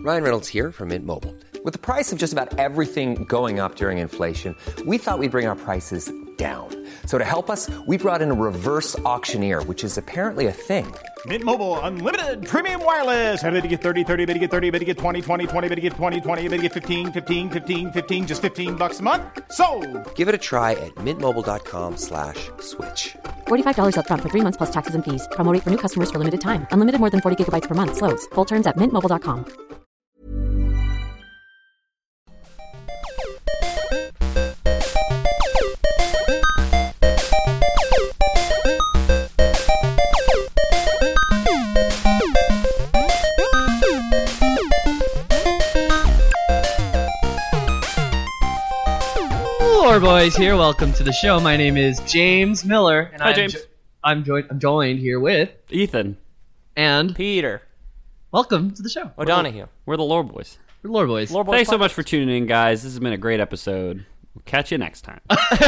Ryan Reynolds here from Mint Mobile. With the price of just about everything going up during inflation, we thought we'd bring our prices down. So to help us, we brought in a reverse auctioneer, which is apparently a thing. Mint Mobile Unlimited Premium Wireless. How to get 30, 30, bit to get 30, bit to get 20, 20, 20, bit to get 20, 20, bit to get 15, 15, 15, 15, just $15 a month? Sold! Give it a try at mintmobile.com/switch. $45 up front for 3 months plus taxes and fees. Promo rate for new customers for limited time. Unlimited more than 40 gigabytes per month. Slows full terms at mintmobile.com. Lore Boys here. Welcome to the show. My name is James Miller, and Hi, James. I'm joined here with Ethan. and Peter welcome to the show. O'Donoghue. We're the Lore Boys. We're Lore Boys. Lore Boys Thanks so podcast. much for tuning in, guys. This has been a great episode. We'll catch you next time.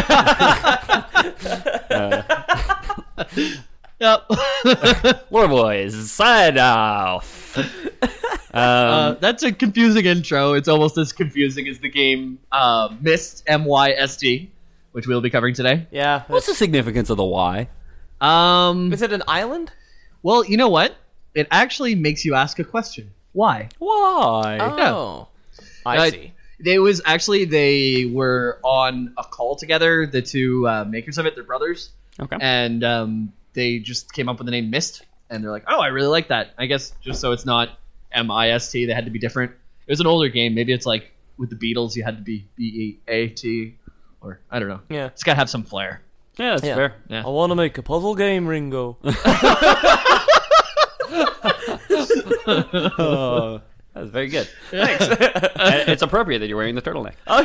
Yep. Lore Boys, sign off. That's a confusing intro. It's almost as confusing as the game Myst, M-Y-S-T, which we'll be covering today. Yeah. What's the significance of the Y? Is it an island? Well, you know what? It actually makes you ask a question. Why? Why? Oh. I see. They were on a call together, the two makers of it, they're brothers. Okay. And they just came up with the name Myst, and they're like, oh, I really like that. I guess just so it's not M-I-S-T, they had to be different. It was an older game. Maybe it's like with the Beatles, you had to be B-E-A-T, or I don't know. Yeah. It's got to have some flair. Yeah, that's fair. Yeah. I want to make a puzzle game, Ringo. Oh, that was very good. Thanks. It's appropriate that you're wearing the turtleneck. Oh,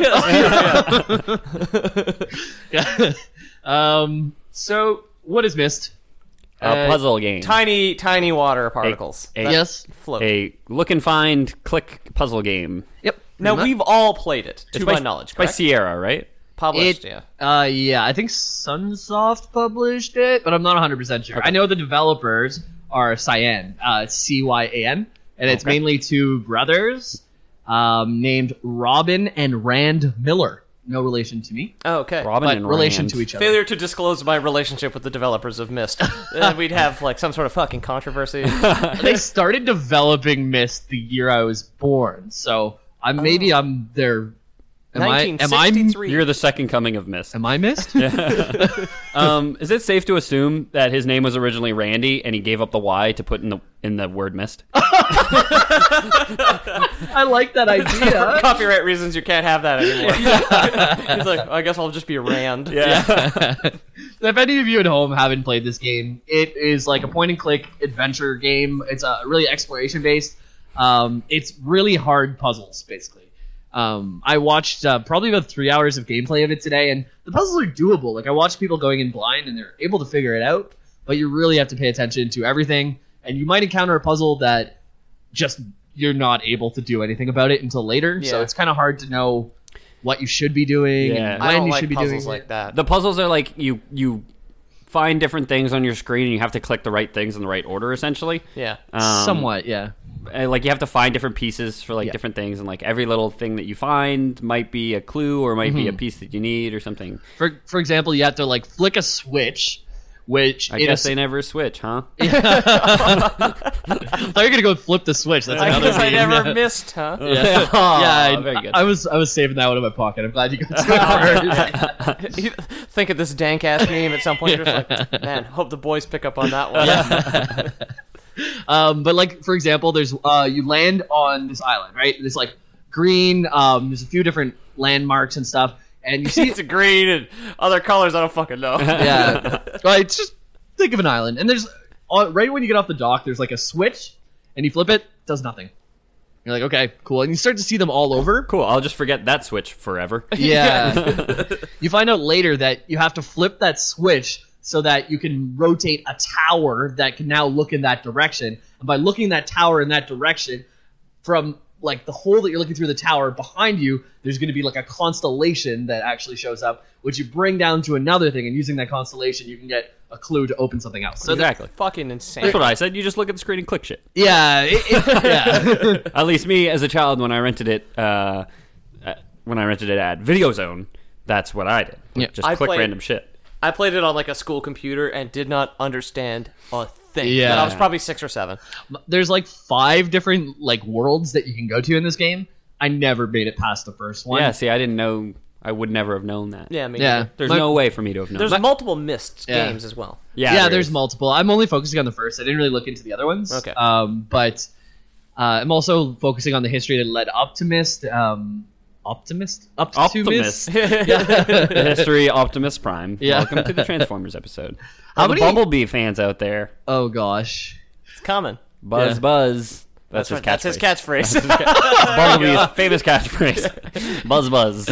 yeah. So, what is Myst? A puzzle game. Tiny water particles. Yes. Float. A look and find click puzzle game. Yep. Now, pretty much. we've all played it, to It's my knowledge, by correct? Sierra, right? Published, Yeah, yeah. I think Sunsoft published it, but I'm not 100% sure. Okay. I know the developers are Cyan, C-Y-A-N, and it's Okay. mainly two brothers named Robin and Rand Miller. No relation to me, Oh, okay. Robin but and relation Rand. to each other. Failure to disclose my relationship with the developers of Myst. We'd have, like, some sort of fucking controversy. They started developing Myst the year I was born, so I'm their... Am I 1963. You're the second coming of Myst. Am I Myst? Is it safe to assume that his name was originally Randy and he gave up the Y to put in the word Myst? I like that idea. For copyright reasons, you can't have that anymore. He's like, I guess I'll just be Rand. Yeah. If any of you at home haven't played this game, it is like a point-and-click adventure game. It's really exploration-based. It's really hard puzzles, basically. I watched probably about 3 hours of gameplay of it today, and the puzzles are doable. Like, I watched people going in blind, and they're able to figure it out, but you really have to pay attention to everything, and you might encounter a puzzle that just you're not able to do anything about it until later, so Yeah. it's kind of hard to know what you should be doing Yeah. and I when don't you like should be puzzles doing like it. that. The puzzles are like you find different things on your screen and you have to click the right things in the right order, essentially. Yeah. Somewhat, yeah. Like you have to find different pieces for like Yeah. different things, and like every little thing that you find might be a clue or might be a piece that you need or something. For example, you have to like flick a switch, which I guess they never switch, huh? I thought you were gonna go flip the switch. That's I another guess I meme. never missed, huh? Yeah, Aw, very good. I was saving that one in my pocket. I'm glad you got to it first. You think of this dank ass meme at some point. You're just like, man, hope the boys pick up on that one. But like for example, there's you land on this island, right? There's like green. There's a few different landmarks and stuff, and you see It's green and other colors I don't fucking know. yeah. Well, it's just think of an island, and there's right when you get off the dock, there's like a switch, and you flip it, does nothing. You're like, okay, cool, and you start to see them all over. Cool. I'll just forget that switch forever. Yeah. You find out later that you have to flip that switch so that you can rotate a tower that can now look in that direction. And by looking that tower in that direction, from like the hole that you're looking through the tower, behind you, there's going to be like a constellation that actually shows up, which you bring down to another thing, and using that constellation, you can get a clue to open something else. So Exactly. Fucking insane. That's what I said. You just look at the screen and click shit. yeah, yeah. At least me as a child, when I rented it at Video Zone, that's what I did. Yeah. Just I click played- random shit. I played it on like a school computer and did not understand a thing. Yeah. And I was probably 6 or 7. There's like 5 different like worlds that you can go to in this game. I never made it past the first one. Yeah, see, I didn't know. I would never have known that. Yeah, I mean, Yeah. There's My- no way for me to have known. there's multiple Myst Yeah. games as well. Yeah, there there's is. multiple. I'm only focusing on the first. I didn't really look into the other ones. Okay. But I'm also focusing on the history that led up to Myst. Optimist? Up to Optimus. Myst? The history Optimus Prime. Yeah. Welcome to the Transformers episode. How All the many- Bumblebee fans out there, Oh gosh. It's common. buzz, Yeah. buzz. That's his right. That's his catchphrase. catchphrase. Bumblebee's famous catchphrase. Buzz, buzz.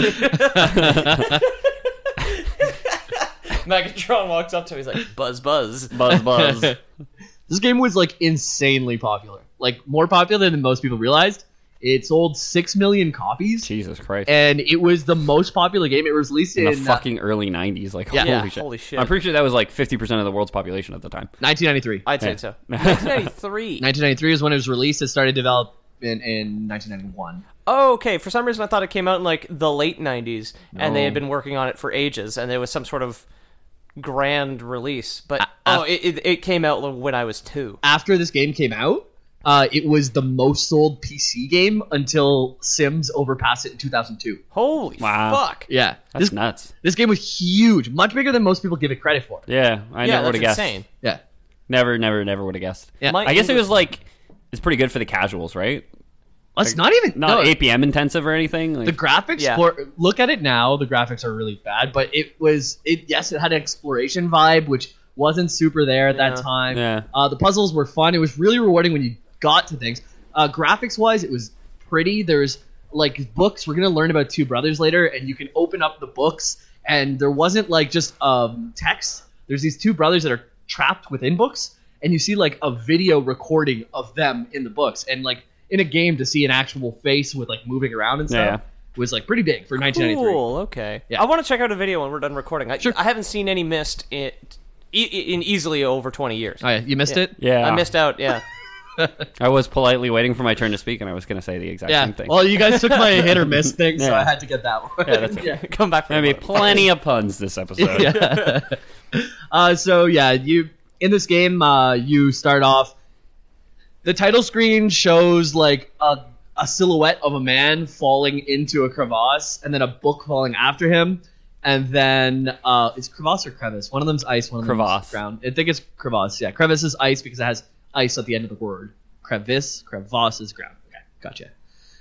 Megatron walks up to him. He's like, buzz, buzz. Buzz, buzz. This game was like insanely popular. Like more popular than most people realized. It sold 6 million copies. Jesus Christ. And it was the most popular game. It was released In in the fucking early 90s. Like, Yeah. Yeah, holy shit. holy shit. I'm pretty sure that was like 50% of the world's population at the time. 1993. I'd say Yeah. so. 1993. 1993 is when it was released. It started development in 1991. Oh, okay. For some reason, I thought it came out in like the late 90s, and they had been working on it for ages, and there was some sort of grand release. But it came out when I was 2. After this game came out, it was the most sold PC game until Sims overpassed it in 2002. Holy Wow. fuck! Yeah, That's nuts. this game was huge, much bigger than most people give it credit for. Yeah, I Yeah, never would that's have guessed. insane. Yeah, Never would have guessed. yeah. My- I guess it English- was like, it's pretty good for the casuals, right? It's not even Not no, APM intensive or anything. Like, the graphics. Yeah. Look at it now. The graphics are really bad, but it had an exploration vibe, which wasn't super there at that Yeah. time. Yeah. The puzzles were fun. It was really rewarding when you got to things. Graphics wise, it was pretty. There's like books. We're gonna learn about 2 brothers later, and you can open up the books, and there wasn't like just text. There's these 2 brothers that are trapped within books, and you see like a video recording of them in the books, and like in a game to see an actual face with like moving around and stuff was like pretty big for 1993. Cool. Okay. Yeah. I want to check out a video when we're done recording. Sure. I haven't seen any Myst in easily over 20 years. Oh yeah, you missed it. Yeah. I missed out. Yeah. I was politely waiting for my turn to speak, and I was going to say the exact Yeah. same thing. Well, you guys took my hit or miss thing, so Yeah. I had to get that one. Yeah, that's okay. Come back. There's going to be plenty of puns this episode. So yeah, you in this game, you start off. The title screen shows like a silhouette of a man falling into a crevasse, and then a book falling after him, and then it's crevasse or crevice. One of them's ice, one of them's Crevasse. ground. I think it's crevasse. Yeah, crevice is ice because it has ice at the end of the word. Crevasse is ground. Okay, gotcha.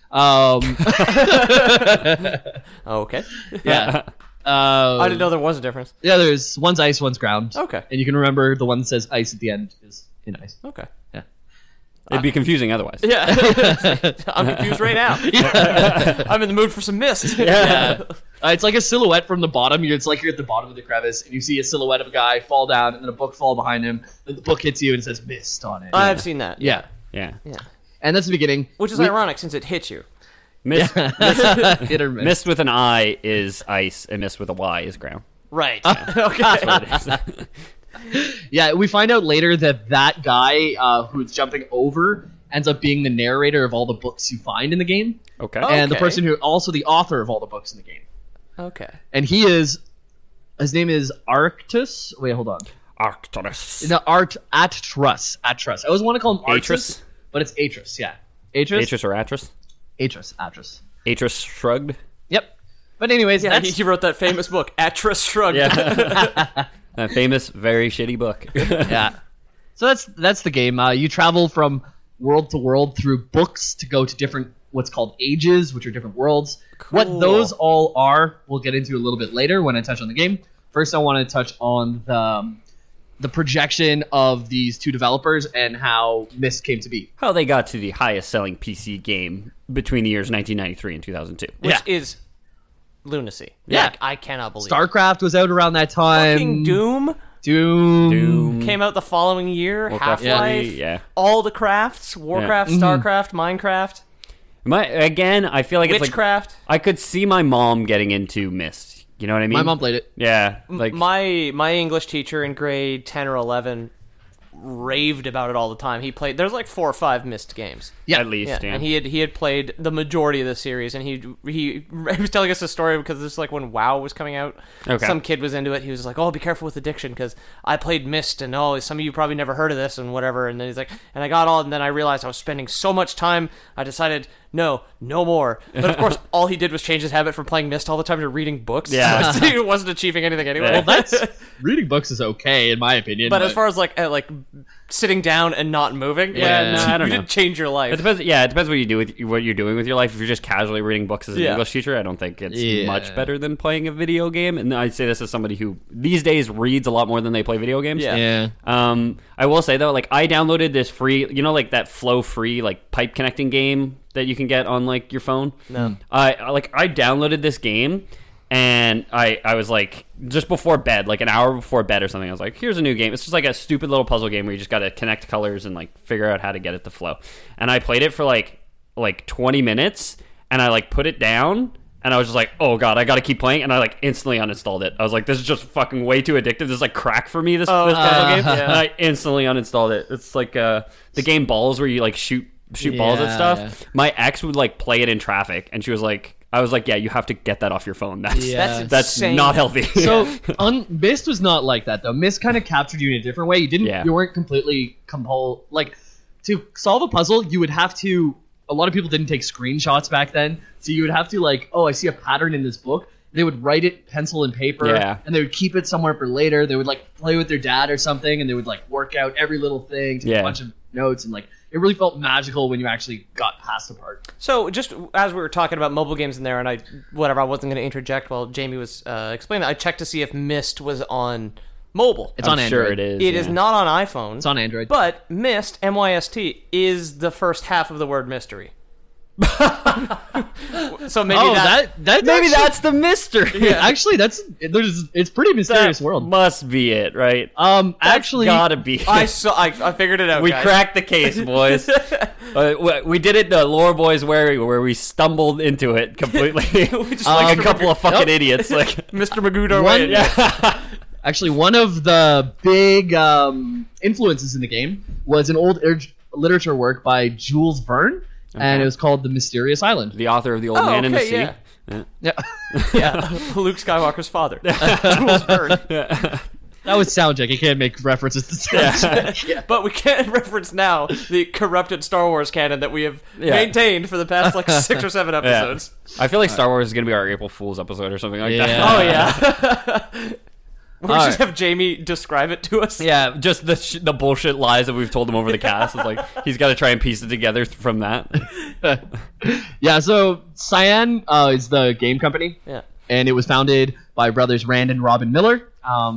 Okay. Yeah. I didn't know there was a difference. Yeah, there's one's ice, one's ground. Okay. And you can remember the one that says ice at the end is in ice. Okay. Yeah. It'd be confusing otherwise. Yeah. I'm confused right now. I'm in the mood for some Myst. Yeah. It's like a silhouette from the bottom. It's like you're at the bottom of the crevice, and you see a silhouette of a guy fall down, and then a book fall behind him. Then the book hits you, and it says "missed" on it. I've seen that. Yeah. Yeah. Yeah. And that's the beginning. Which is ironic since it hit you. Mist, Hit or miss. mist with an I is ice, and mist with a Y is ground. Right. Okay. That's what it is. Yeah, we find out later that guy who's jumping over ends up being the narrator of all the books you find in the game, Okay. and the Okay. person who also the author of all the books in the game. Okay. And his name is Arctus. Wait, hold on. Arcturus. No, Atrus. I always want to call him Arctus, Atrus? but it's Atrus. Yeah, Atrus. Atris or Atris? Atrus. Atris shrugged. Yep. But anyways, Yeah, that's he wrote that famous book, Atris Shrugged. Yeah. That famous, very shitty book. yeah. So that's the game. You travel from world to world through books to go to different what's called ages, which are different worlds. What those all are, we'll get into a little bit later when I touch on the game. First, I want to touch on the projection of these 2 developers and how Myst came to be. How they got to the highest selling PC game between the years 1993 and 2002. Which Yeah. is lunacy. Yeah. Like, I cannot believe it. StarCraft was out around that time. Fucking Doom Doom. came out the following year. Warcraft Half-Life. 3, yeah. All the crafts. Warcraft, StarCraft, Minecraft. I feel like Witchcraft. it's like I could see my mom getting into Myst. You know what I mean? My mom played it. Yeah, like My English teacher in grade 10 or 11 raved about it all the time. He played. There's like 4 or 5 Myst games. Yeah. at least. Yeah. And he had played the majority of the series, and he was telling us a story because this is like when WoW was coming out. Okay. Some kid was into it. He was like, "Oh, be careful with addiction because I played Myst, and some of you probably never heard of this and whatever." And then he's like, and I got all, and then I realized I was spending so much time. I decided, no more. But of course, all he did was change his habit from playing Myst all the time to reading books. Yeah. So he wasn't achieving anything anyway. Well, reading books is okay in my opinion. But as far as like sitting down and not moving, Yeah, no, I don't you know. didn't change your life. It depends. Yeah, it depends what you do with what you're doing with your life. If you're just casually reading books as an Yeah. English teacher, I don't think it's Yeah. much better than playing a video game. And I say this as somebody who these days reads a lot more than they play video games. Yeah. yeah. I will say though, like I downloaded this free, like that Flow free like pipe connecting game that you can get on like your phone. No. I downloaded this game. And I was like, just before bed, like an hour before bed or something, I was like, here's a new game. It's just like a stupid little puzzle game where you just got to connect colors and like figure out how to get it to flow. And I played it for like 20 minutes and I like put it down and I was just like, oh God, I got to keep playing. And I like instantly uninstalled it. I was like, this is just fucking way too addictive. This is like crack for me, this puzzle game. yeah. And I instantly uninstalled it. It's like the game Balls where you like shoot balls at Yeah, stuff. yeah. My ex would like play it in traffic and she was like, I was like, yeah, you have to get that off your phone. That's Yeah. that's insane. not healthy. So Myst was not like that though. Myst kind of captured you in a different way. You weren't completely like to solve a puzzle. You would have to. A lot of people didn't take screenshots back then, so you would have to like, oh, I see a pattern in this book. They would write it pencil and paper, Yeah. and they would keep it somewhere for later. They would like play with their dad or something, and they would like work out every little thing, take Yeah. a bunch of notes, and like it really felt magical when you actually got past the part. So, just as we were talking about mobile games in there, and I wasn't going to interject while Jamie was explaining that, I checked to see if Myst was on mobile. It's on I'm sure Android. it is. It is not on iPhone. It's on Android. But Myst, MYST, is the first half of the word mystery. So maybe that's Maybe actually, that's the mystery. yeah, actually it's pretty mysterious That world. must be it, right? Actually, Gotta be. I figured it out. We guys. cracked the case, boys. We did it, Lore Boys, where we stumbled into it completely, just like a couple of fucking idiots. Like, Mr. Magoo One- way. actually, one of the big influences in the game was an old literature work by Jules Verne, and it was called The Mysterious Island. the author of The Old Man in the Sea. yeah. Yeah, Yeah, Luke Skywalker's father, Jules Verne. that was Soundcheck. You can't make references to Soundcheck. But we can't reference now the corrupted Star Wars canon that we have maintained for the past like 6 or 7 episodes. I feel like Star Wars is gonna be our April Fool's episode or something like that. Yeah. Oh yeah. We should just have Jamie describe it to us. Yeah, just the bullshit lies that we've told him over the cast. It's like he's got to try and piece it together from that. Yeah, so Cyan is the game company. Yeah. And it was founded by brothers Rand and Robin Miller,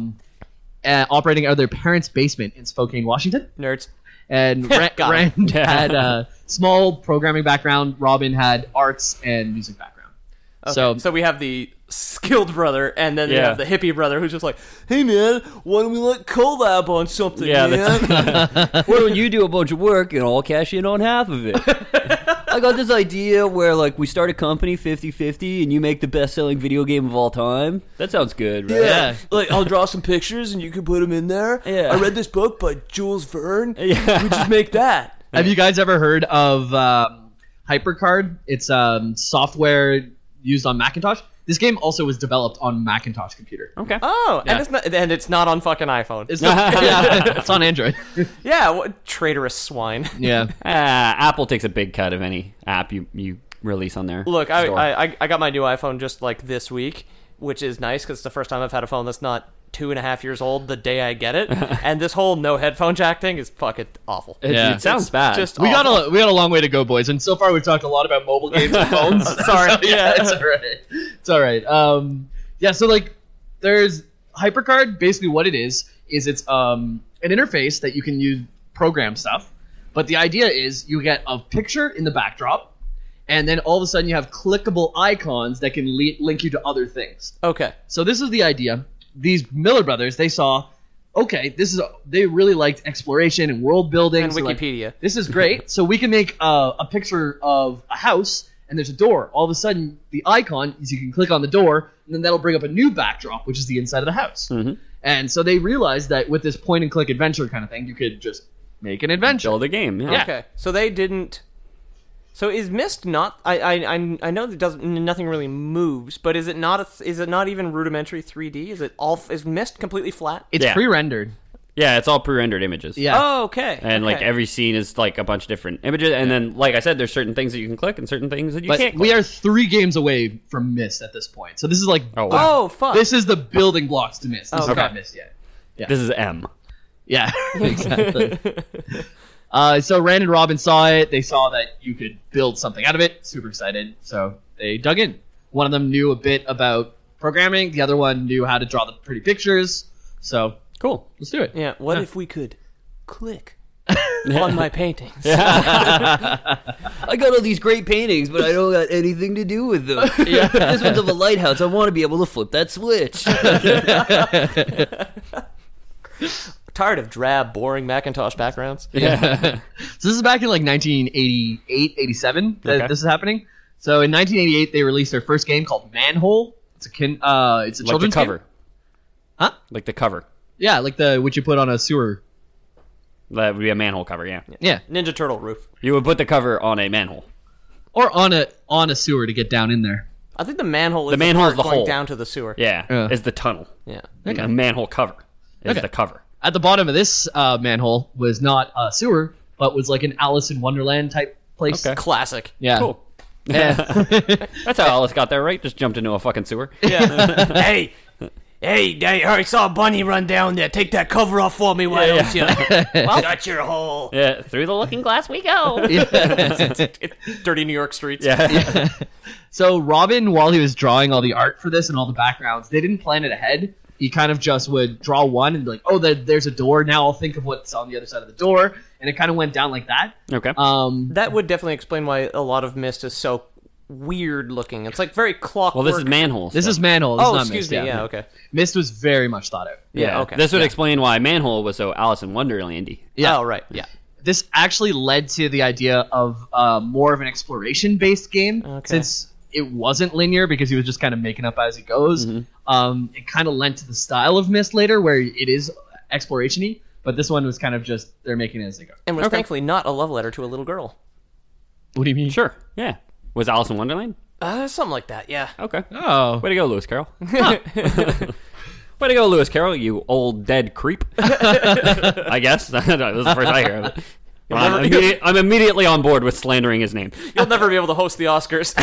operating out of their parents' basement in Spokane, Washington. Nerds. And Got it. Rand had a small programming background. Robin had arts and music background. Okay, so we have the skilled brother, and then we have the hippie brother who's just like, "Hey man, why don't we like collab on something?" Yeah, man? Why don't you do a bunch of work and I'll cash in on half of it? I got this idea where like we start a company 50-50 and you make the best-selling video game of all time. That sounds good, right? Yeah. Like I'll draw some pictures and you can put them in there. Yeah. I read this book by Jules Verne. Yeah. We just make that. Have you guys ever heard of HyperCard? It's software used on Macintosh. This game also was developed on Macintosh computer. Okay. Oh, Yeah. and it's not on fucking iPhone. It's it's on Android. Yeah, what traitorous swine. Yeah. Apple takes a big cut of any app you release on their Look, store. I got my new iPhone just like this week, which is nice because it's the first time I've had a phone that's not 2.5 years old the day I get it. And this whole no headphone jack thing is fucking awful. Yeah. It sounds bad. Just We got awful. a long way to go, boys, and so far we've talked a lot about mobile games and phones. Sorry. So, yeah, it's alright. It's alright. Yeah, so like, there's HyperCard. Basically, what it is it's an interface that you can use program stuff, but the idea is you get a picture in the backdrop, and then all of a sudden you have clickable icons that can link you to other things. Okay. So this is the idea. These Miller brothers, they saw okay, they really liked exploration and world building. And so, like, Wikipedia. this is great. So we can make a picture of a house and there's a door. All of a sudden, the icon is you can click on the door and then that'll bring up a new backdrop, which is the inside of the house. Mm-hmm. And so they realized that with this point and click adventure kind of thing, you could just make an adventure. Build a game. Yeah. Okay, so they didn't. So is Myst not? I know that doesn't nothing really moves, but is it not? Is it not even rudimentary 3D? Is it all? Is Myst completely flat? It's Yeah. pre-rendered. Yeah, it's all pre-rendered images. Yeah. Oh, okay. And like okay. every scene is like a bunch of different images, and then like I said, there's certain things that you can click and certain things that you But can't. we Click. are 3 games away from Myst at this point. So this is like, Oh, wow. Oh, fuck. this is the building blocks to Myst. This Oh, is okay. not Myst yet. This is M. Yeah, exactly. So Rand and Robin saw it. They saw that you could build something out of it. Super excited. So they dug in. One of them knew a bit about programming. The other one knew how to draw the pretty pictures. So Cool. let's do it. Yeah. What if we could click on my paintings? I got all these great paintings, but I don't got anything to do with them. This one's of a lighthouse. I want to be able to flip that switch. Tired of drab, boring Macintosh backgrounds. So this is back in like 1988, 87 that Okay. this is happening. So in 1988, they released their first game called Manhole. It's a Like the children's cover. game. Huh? Like the cover. Yeah, like the what you put on a sewer. That would be a manhole cover. Yeah. Yeah, Ninja Turtle roof. You would put the cover on a manhole. or on a sewer to get down in there. I think the manhole is The manhole part is the going hole. down to the sewer. Yeah. Yeah. Is the tunnel. Yeah. The manhole cover is Okay. the cover. At the bottom of this manhole was not a sewer, but was like an Alice in Wonderland type place. Okay. Classic. Yeah. Cool. Yeah. That's how Alice got there, right? Just jumped into a fucking sewer. Hey, I saw a bunny run down there. Take that cover off for me, why don't you? Well, shut your hole. Yeah. Through the looking glass we go. Dirty New York streets. Yeah. So Robin, while he was drawing all the art for this and all the backgrounds, they didn't plan it ahead. He kind of just would draw one and be like, oh, there's a door. Now I'll think of what's on the other side of the door. And it kind of went down like that. Okay. That would definitely explain why a lot of Myst is so weird looking. It's like very clockwork. Well, this is manhole. This stuff. is Manhole. This is Oh, not excuse Myst, me. Yeah, okay. Myst was very much thought out. Yeah. okay. This would explain why manhole was so Alice in Wonderlandy. Yeah. Oh, right. Yeah. This actually led to the idea of more of an exploration-based game, since it wasn't linear because he was just kind of making up as he goes. It kind of lent to the style of Myst later, where it is exploration-y, but this one was kind of just they're making it as they go. And was thankfully not a love letter to a little girl. What do you mean? Sure. Yeah. Was Alice in Wonderland? Something like that, yeah. Okay. Oh, Way to go, Lewis Carroll. Way to go, Lewis Carroll, you old dead creep. I guess. This is the first I hear of it. I'm immediately on board with slandering his name. You'll never be able to host the Oscars,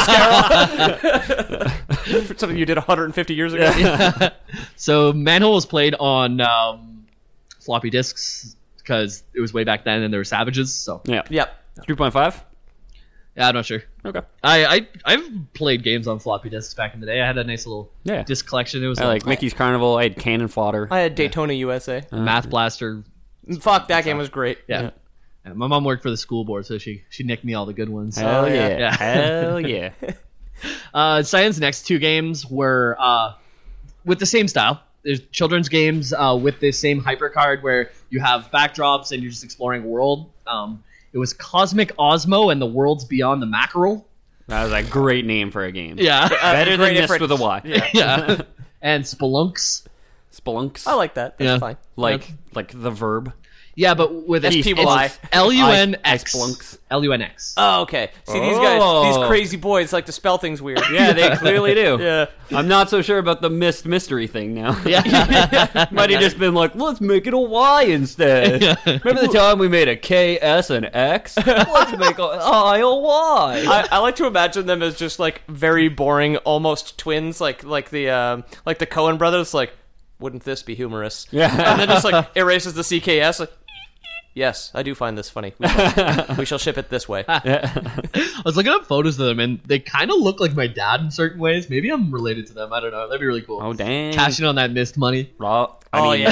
Lewis Carroll. For something you did 150 years ago. so Manhole was played on floppy disks because it was way back then and there were savages. So Yeah. Yep. 3.5? yeah, I'm not sure. Okay. I've played games on floppy disks back in the day. I had a nice little Yeah. disc collection. It was I like Mickey's Carnival. I had Cannon Fodder. I had Daytona USA. Math Blaster. Fuck, that game was great. Yeah. And my mom worked for the school board, so she nicked me all the good ones. Hell yeah. Yeah. Hell yeah. Cyan's next 2 games were with the same style. There's children's games with the same hypercard where you have backdrops and you're just exploring a world. It was Cosmic Osmo and the Worlds Beyond the Mackerel. That was a great name for a game. Yeah. Better than great Myst difference. with a Y. Yeah. And Spelunks. Spelunks. I like that. That's Yeah. fine. like the verb. Yeah, but with a SPY. L-U-N-X. Spelunks. L-U-N-X. Oh, okay. See, these guys, these crazy boys like to spell things weird. Yeah, they clearly do. Yeah. I'm not so sure about the Myst mystery thing now. Yeah. Might have just been like, let's make it a Y instead. Remember the time we made a K, S, and X? Let's make a I a Y. I like to imagine them as just like very boring, almost twins, like the Coen brothers. Like, wouldn't this be humorous? Yeah. And then just like erases the CKS. Like, yes, I do find this funny. We shall ship it this way. I was looking up photos of them, and they kind of look like my dad in certain ways. Maybe I'm related to them. I don't know. That'd be really cool. Oh, dang. Cashing on that Myst money. Robin.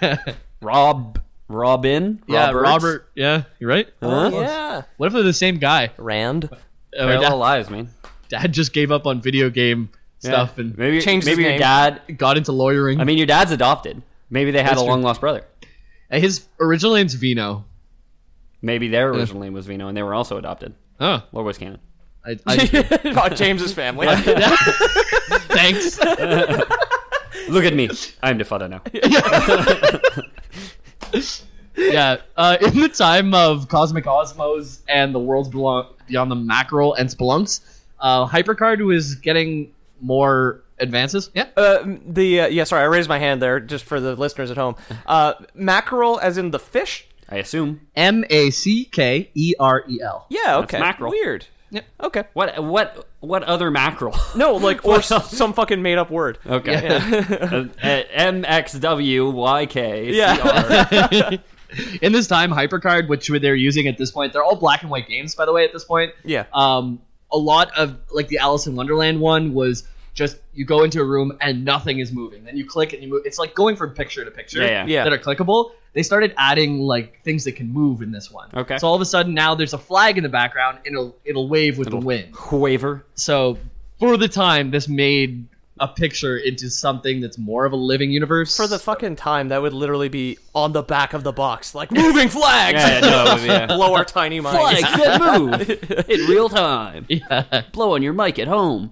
Yeah, Roberts? Robert. Yeah, you're right. Yeah. What if they're the same guy? Rand. My Parallel lives, man. dad just gave up on video game stuff and Maybe Changed his your name. dad. got into lawyering. I mean, your dad's adopted. Maybe they had a long lost brother. His original name's Vino. Maybe their original name was Vino, and they were also adopted. Oh, What was canon? About James's family. thanks. Look at me. I'm the father now. Yeah, in the time of Cosmic Osmos and the worlds beyond the mackerel and Spelunks, HyperCard was getting more advances. Yeah. Sorry, I raised my hand there just for the listeners at home. Mackerel, as in the fish. I assume. Mackerel. Yeah. Okay. mackerel. Weird. Yeah. Okay. What other mackerel? No, like or some fucking made up word. Okay. MXWYK. Yeah. In this time, HyperCard, which they're using at this point, they're all black and white games, by the way, at this point. Yeah. A lot of, like, the Alice in Wonderland one was just, you go into a room and nothing is moving. Then you click and you move. It's like going from picture to picture Yeah. that are clickable. They started adding, like, things that can move in this one. Okay. So all of a sudden, now there's a flag in the background, and it'll wave with the wind. Waver. So, for the time, this made a picture into something that's more of a living universe. For the fucking time, that would literally be on the back of the box, like moving flags. Yeah. Blow our tiny minds. Flags that move in real time. Yeah. Blow on your mic at home.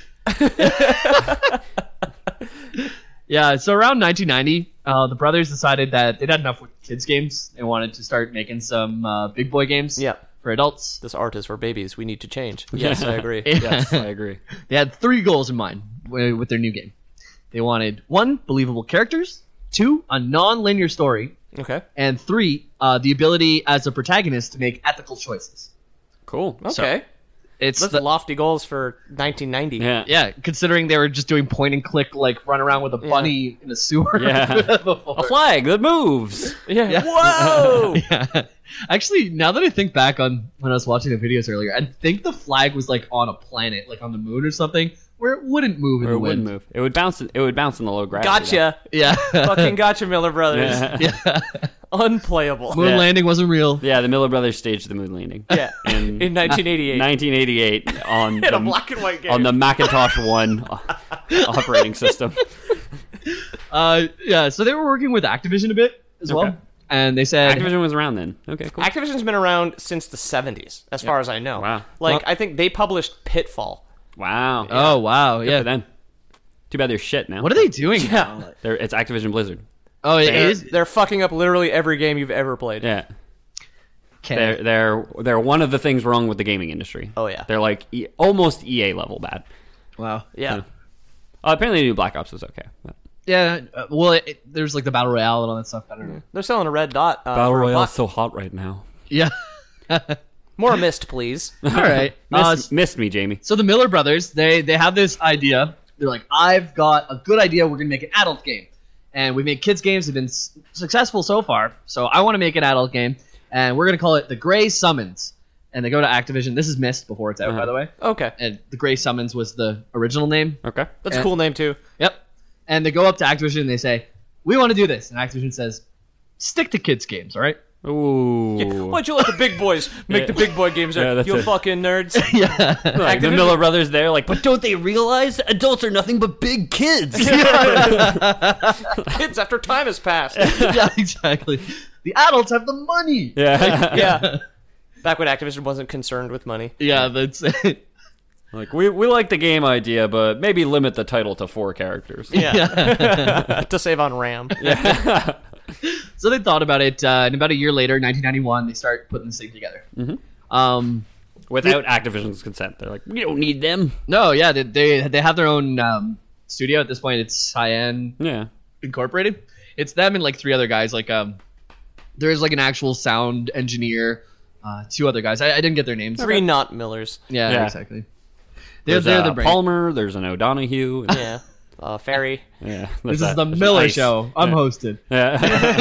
Yeah, so around 1990, the brothers decided that they'd had enough with kids games. They wanted to start making some big boy games Yeah. for adults. This art is for babies. We need to change. Yes, I agree. Yes, I agree. They had 3 goals in mind with their new game. They wanted 1, believable characters, 2, a non-linear story, Okay. and 3, the ability as a protagonist to make ethical choices. Cool. Okay. It's That's the, lofty goals for 1990. Yeah. yeah, considering they were just doing point and click, like run around with a bunny in a sewer. Yeah. before. A flag that moves. Yeah. Whoa! Yeah. Actually, now that I think back on when I was watching the videos earlier, I think the flag was like on a planet, like on the moon or something, where it wouldn't move in Or the it wouldn't wind. move. It would bounce. It would bounce in the low gravity. Gotcha. Yeah. Fucking gotcha, Miller Brothers. Yeah. Yeah. Unplayable. Moon Yeah. landing wasn't real. Yeah, the Miller Brothers staged the moon landing. Yeah. In 1988. 1988 on In a the, black and white game. on the Macintosh 1 operating system. Yeah, so they were working with Activision a bit as Okay. well. And they said, Activision was around then. Okay, cool. Activision's been around since the 70s, as far as I know. Wow. Like, Well- I think they published Pitfall. Wow. oh, wow. Good Yeah. for them. Too bad they're shit now. What are they doing Yeah. now? It's Activision Blizzard. Oh, it They're, is? they're fucking up literally every game you've ever played. Yeah. Okay. They're one of the things wrong with the gaming industry. Oh, yeah. They're like almost EA level bad. Wow. Yeah. Apparently, the new Black Ops was okay. But. Yeah, well, there's like the Battle Royale and all that stuff. I don't know. They're selling a red dot. Battle for a Royale's buck. so hot right now. Yeah. More mist, please. All right. Missed me, Jamie. So the Miller brothers, they have this idea. They're like, I've got a good idea. We're going to make an adult game. And we've made kids games. Have been successful so far. So I want to make an adult game. And we're going to call it The Grey Summons. And they go to Activision. This is Myst before it's out, by the way. Okay. And The Grey Summons was the original name. Okay. That's a cool name, too. Yep. And they go up to Activision and they say, we want to do this. And Activision says, stick to kids games, all right? Ooh. Why'd you let the big boys make the big boy games? Yeah, that's you it. fucking nerds. Yeah. Like the Miller brothers there, like, but Don't they realize adults are nothing but big kids? Kids after time has passed. Yeah, exactly. The adults have the money. yeah, Yeah. Back when Activision wasn't concerned with money. Yeah, that's it. like we like the game idea, but maybe limit the title to 4 characters. Yeah. To save on RAM. So they thought about it, and about a year later, 1991, they start putting this thing together. Mm-hmm. Without Activision's consent, they're like, We don't need them. No, yeah, they have their own studio at this point. It's Cyan yeah, Incorporated. It's them and like 3 other guys. Like there's like an actual sound engineer, 2 other guys. I didn't get their names. 3 not Millers. Yeah, Yeah. exactly. They're there's the brain. Palmer, there's an O'Donoghue. And, Yeah. Ferry. yeah, This there's is the there's Miller Ice. Show. I'm hosted. Yeah.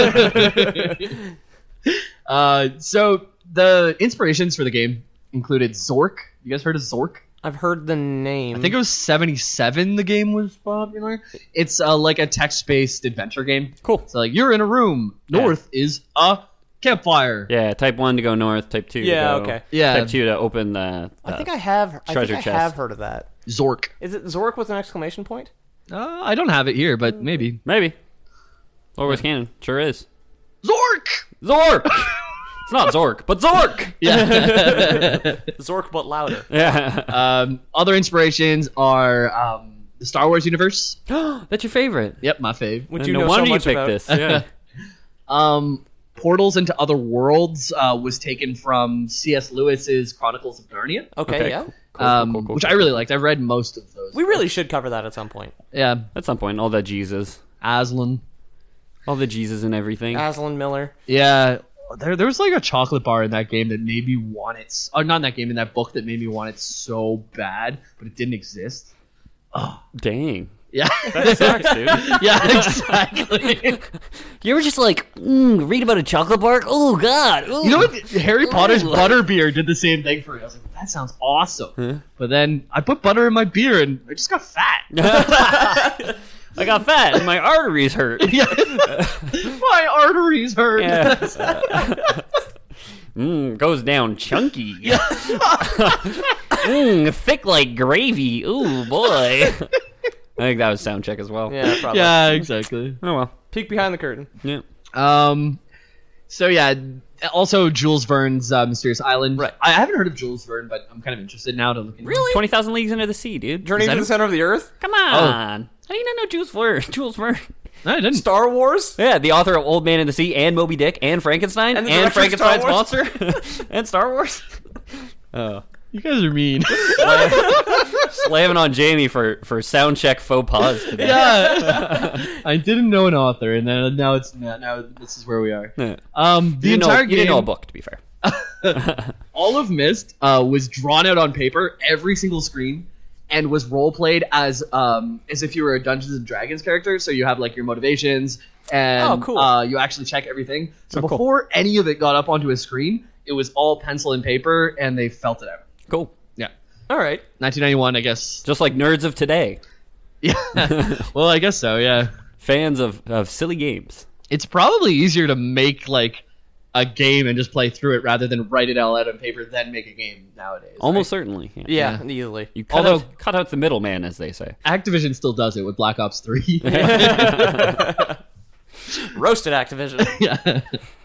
So the inspirations for the game included Zork. You guys heard of Zork? I've heard the name. I think it was 77 the game was popular. It's like a text-based adventure game. Cool. So like you're in a room. North is a campfire. Yeah, type 1 to go north, type 2 Yeah, to go... okay. Yeah. Type 2 to open the... I think I have. I treasure think I chest. have heard of that. Zork. Is it Zork with an exclamation point? I don't have it here, but maybe. Maybe. Star Wars canon. Sure is. Zork. Zork! It's not Zork, but Zork! Zork, but louder. Yeah. Other inspirations are the Star Wars universe. That's your favorite. Yep, my fave. Which you no know wonder so much you picked about. this. Yeah. Portals into Other Worlds was taken from C.S. Lewis's Chronicles of Narnia, Okay, yeah. Cool. which I really liked. I've read most of those. We really should cover that at some point. Yeah, At some point, all the Jesus. Aslan. All the Jesus and everything. Aslan Miller. Yeah, there was like a chocolate bar in that game that made me want it. Not in that game, in that book that made me want it so bad, but it didn't exist. Dang. Yeah, That sucks, dude. yeah, exactly. You ever just like read about a chocolate bar? Oh God! Ooh. You know what? Harry Potter's butterbeer did the same thing for me. I was like, that sounds awesome. But then I put butter in my beer and I just got fat. I got fat and my arteries hurt. My arteries hurt. Goes down chunky. Thick like gravy. Ooh, boy. I think that was sound check as well. Yeah, probably. Yeah, exactly. Oh, well. Peek behind the curtain. Yeah. So yeah, also Jules Verne's Mysterious Island. Right. I haven't heard of Jules Verne, but I'm kind of interested now to look into it. 20,000 Leagues Under the Sea, dude. Journey Is to that the Center of the Earth? Come on. How do you not know Jules Verne? Jules Verne. No, I didn't. Star Wars? Yeah, the author of Old Man in the Sea and Moby Dick and Frankenstein And the and director of Star Frankenstein's Wars? monster and Star Wars. You guys are mean. Slamming on Jamie for sound check faux pas today. Yeah. I didn't know an author, and then now this is where we are. Yeah. The You entire didn't know a game, book, to be fair. all of Myst was drawn out on paper, every single screen, and was role played as if you were a Dungeons and Dragons character. So you have like your motivations, and Oh, cool. You actually check everything. So cool. before any of it got up onto a screen, it was all pencil and paper, and they felt it out. Cool. Yeah, All right. 1991, I guess. Just like nerds of today. Yeah. Well, I guess so. Yeah. Fans of silly games. It's probably easier to make like a game and just play through it rather than write it all out on paper then make a game nowadays. Almost certainly. Yeah. Yeah, easily. You cut, Although- cut out the middleman, as they say. Activision still does it with Black Ops 3. Roasted Activision. Yeah.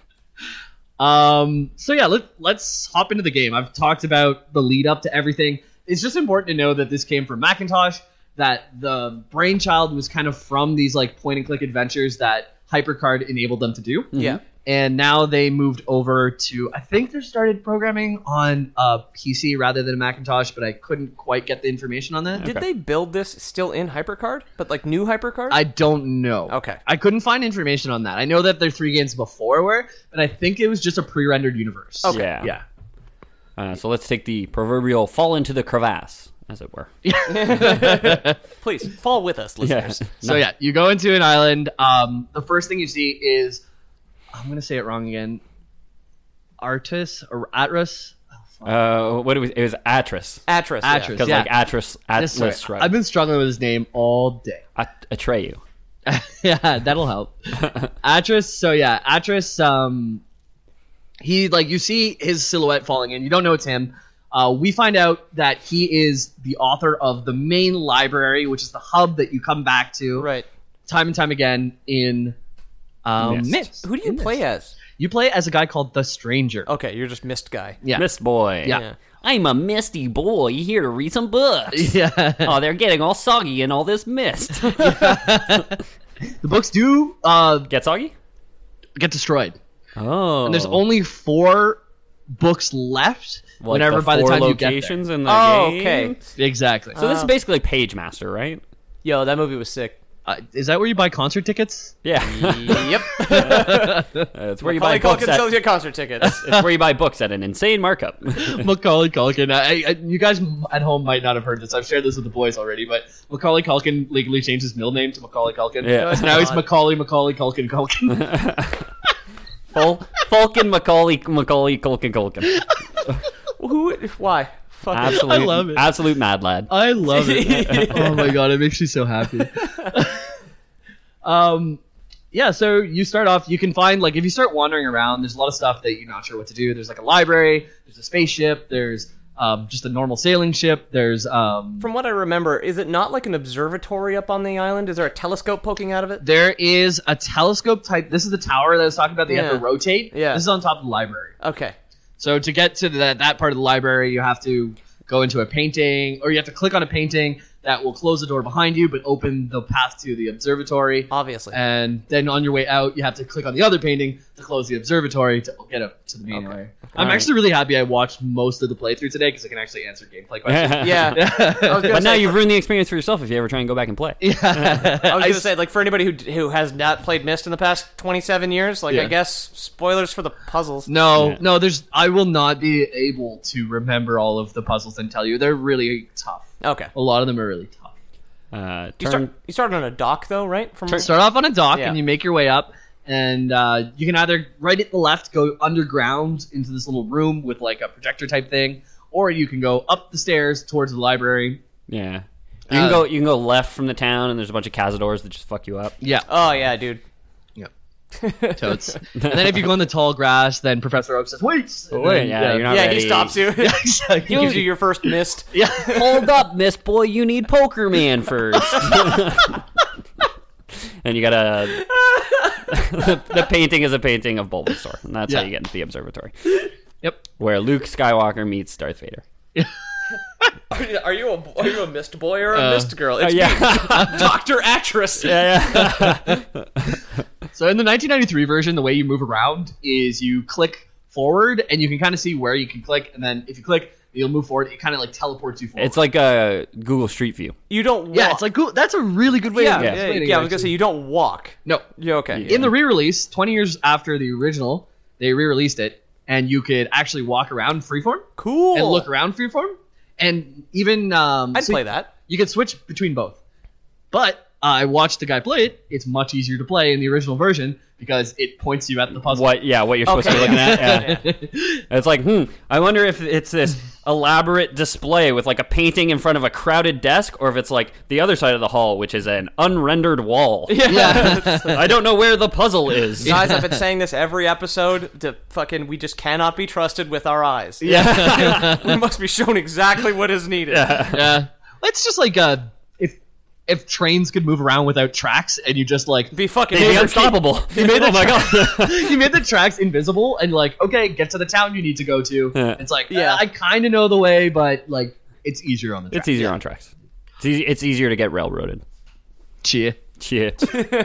So yeah, let's hop into the game. I've talked about the lead up to everything. It's just important to know that this came from Macintosh, that the brainchild was kind of from these like point and click adventures that HyperCard enabled them to do. Yeah. And now they moved over to, I think they started programming on a PC rather than a Macintosh, but I couldn't quite get the information on that. Did they build this still in HyperCard? But like new HyperCard? I don't know. Okay. I couldn't find information on that. I know that their 3 games before were, but I think it was just a pre-rendered universe. Okay. Yeah. Yeah. So let's take the proverbial fall into the crevasse, as it were. Please, fall with us, listeners. So yeah, you go into an island. The first thing you see is, I'm going to say it wrong again, Artus or Atlas? What it was Atris. Atris. yeah. Atris. Because Yeah. like Atris, This way. Atlas Shrugged. I've been struggling with his name all day. Atreyu. Yeah, that'll help. Atris. So yeah, Atris. He like you see his silhouette falling in. You don't know it's him. We find out that he is the author of the main library, which is the hub that you come back to Right. time and time again in Myst. Myst. Who do you In play Myst. as? You play as a guy called the Stranger. Okay, you're just Mist guy. Yeah. Mist boy. Yeah. I'm a misty boy here to read some books. Yeah. Oh, they're getting all soggy in all this mist. The books do Get soggy? get destroyed. Oh. And there's only 4 books left Like whenever by the 4 time you get locations in the Oh, game. okay. there. Exactly. So this is basically Page Master, right? Yo, that movie was sick. Is that where you buy concert tickets? Yeah. Yep. It's where you Macaulay buy books Culkin at, sells you concert tickets. it's where you buy books at an insane markup. Macaulay Culkin. You guys at home might not have heard this. I've shared this with the boys already, but Macaulay Culkin legally changed his middle name to Macaulay Culkin. Yeah. So now he's Macaulay Culkin. Falcon Macaulay Culkin. Who? Why? Fuck it. Absolute, I love it. Absolute mad lad. I love it. Oh my god, it makes me so happy. Yeah, so you start off, you can find, like, if you start wandering around, there's a lot of stuff that you're not sure what to do. There's, like, a library, there's a spaceship, there's just a normal sailing ship. There's From what I remember, is it not like an observatory up on the island? Is there a telescope poking out of it? there is a telescope type. This is the tower that I was talking about that you have to Yeah. rotate. Yeah. This is on top of the library. Okay. So to get to that part of the library, you have to go into a painting, or you have to click on a painting that will close the door behind you, but open the path to the observatory. Obviously. And then on your way out, you have to click on the other painting to close the observatory to get up to the main area. I'm actually really happy I watched most of the playthrough today because I can actually answer gameplay questions. Yeah. I was gonna But now say, you've ruined the experience for yourself if you ever try and go back and play. I was going to say, like, for anybody who has not played Myst in the past 27 years, like, Yeah. I guess spoilers for the puzzles. No, I will not be able to remember all of the puzzles and tell you. They're really tough. Okay. A lot of them are really tough. You started on a dock, though, right? Start off on a dock Yeah. and you make your way up, and you can either right at the left go underground into this little room with like a projector type thing, or you can go up the stairs towards the library. Yeah. You can go left from the town, and there's a bunch of cazadors that just fuck you up. Yeah, Oh, yeah, dude. totes. And then if you go in the tall grass, then Professor Oak says, "Wait, and Wait, then- yeah, you're not Yeah, ready. he stops you. Yeah, exactly. He gives you your first Myst. Yeah, Hold up, Miss Boy, you need Poker Man first. And you gotta. the painting is a painting of Bulbasaur, and that's how Yeah. you get into the observatory, yep. where Luke Skywalker meets Darth Vader. Are you a Myst boy or a Myst girl? It's Yeah. Dr. Actress. So in the 1993 version, the way you move around is you click forward, and you can kind of see where you can click, and then if you click, you'll move forward. It kind of like teleports you forward. It's like a Google Street View. You don't walk. yeah, it's like cool. That's a really good way. Yeah, of yeah, explaining yeah, it, I was going to say, actually. you don't walk. No. Yeah, okay. In the re-release, 20 years after the original, they re-released it, and you could actually walk around freeform. Cool. And look around freeform, and even I'd play that. You could switch between both. But I watched the guy play it. It's much easier to play in the original version because it points you at the puzzle. What you're supposed to be looking at. Yeah. It's like, I wonder if it's this elaborate display with like a painting in front of a crowded desk, or if it's like the other side of the hall, which is an unrendered wall. Yeah. I don't know where the puzzle is. Guys, I've been saying this every episode. We just cannot be trusted with our eyes. Yeah. We must be shown exactly what is needed. Yeah. It's just like if trains could move around without tracks, and you just like Be fucking They'd be weird. unstoppable. you made the Oh my god. you made the tracks invisible, and like, okay, get to the town you need to go to. Yeah. It's like, Yeah. I kind of know the way, but like, it's easier on the track. It's easier on tracks. It's easier to get railroaded. Cheer. Shit.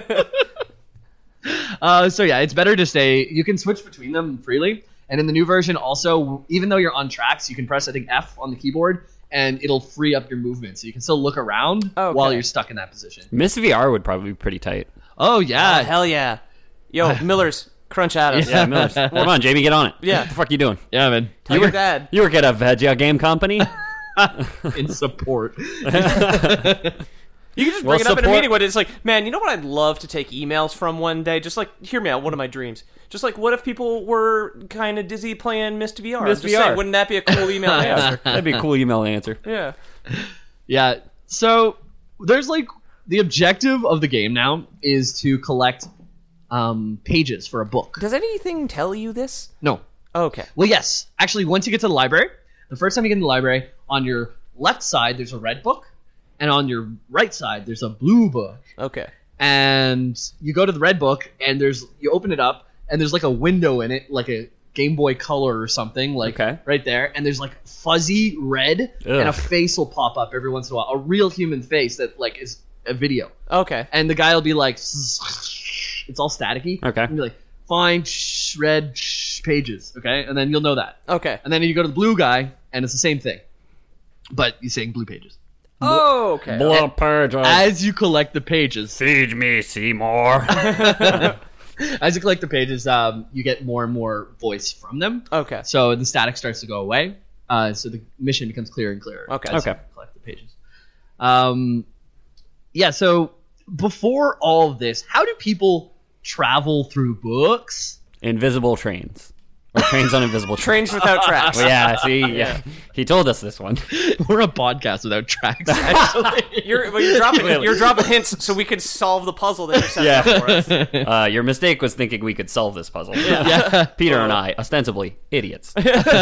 So yeah, it's better to stay. You can switch between them freely, and in the new version, also, even though you're on tracks, you can press I think F on the keyboard, and it'll free up your movement, so you can still look around Okay. while you're stuck in that position. Miss VR would probably be pretty tight. Oh yeah, Hell yeah. Yo, Millers, crunch at us. Yeah, Millers. Come on, Jamie, get on it. Yeah. What the fuck you doing? yeah, man. Tell your dad. You work at a Veggie game company? In support. You can just bring it up in a meeting when it's like, man, you know what I'd love to take emails from one day? Just like, hear me out, one of my dreams. Just like, what if people were kind of dizzy playing Myst VR? Myst Just VR. saying, wouldn't that be a cool email answer? That'd be a cool email answer. Yeah. Yeah. So there's like the objective of the game now is to collect pages for a book. Does anything tell you this? No. Okay. Well, yes. Actually, once you get to the library, the first time you get in the library, on your left side there's a red book, and on your right side there's a blue book. Okay. And you go to the red book, and you open it up, and there's like a window in it, like a Game Boy Color or something, like Okay. right there. And there's like fuzzy red, and a Ugh. face will pop up every once in a while, a real human face that like is a video. Okay. And the guy will be like, it's all staticky. Okay. And be like, find red pages, okay? And then you'll know that. Okay. And then you go to the blue guy, and it's the same thing, but you're saying blue pages. Oh, okay. Blue pages. As you collect the pages, Feed me, Seymour. as you collect the pages, you get more and more voice from them. Okay. So the static starts to go away. So the mission becomes clearer and clearer. Okay. As you Okay. collect the pages. Yeah. So before all of this, how do people travel through books? Invisible trains. Or Trains on Invisible Trains. Trains without tracks. Well, yeah, see, yeah. He told us this one. We're a podcast without tracks, actually. You're dropping hints so we could solve the puzzle that you're setting up for us. Your mistake was thinking we could solve this puzzle. Yeah. Peter and I, ostensibly, idiots.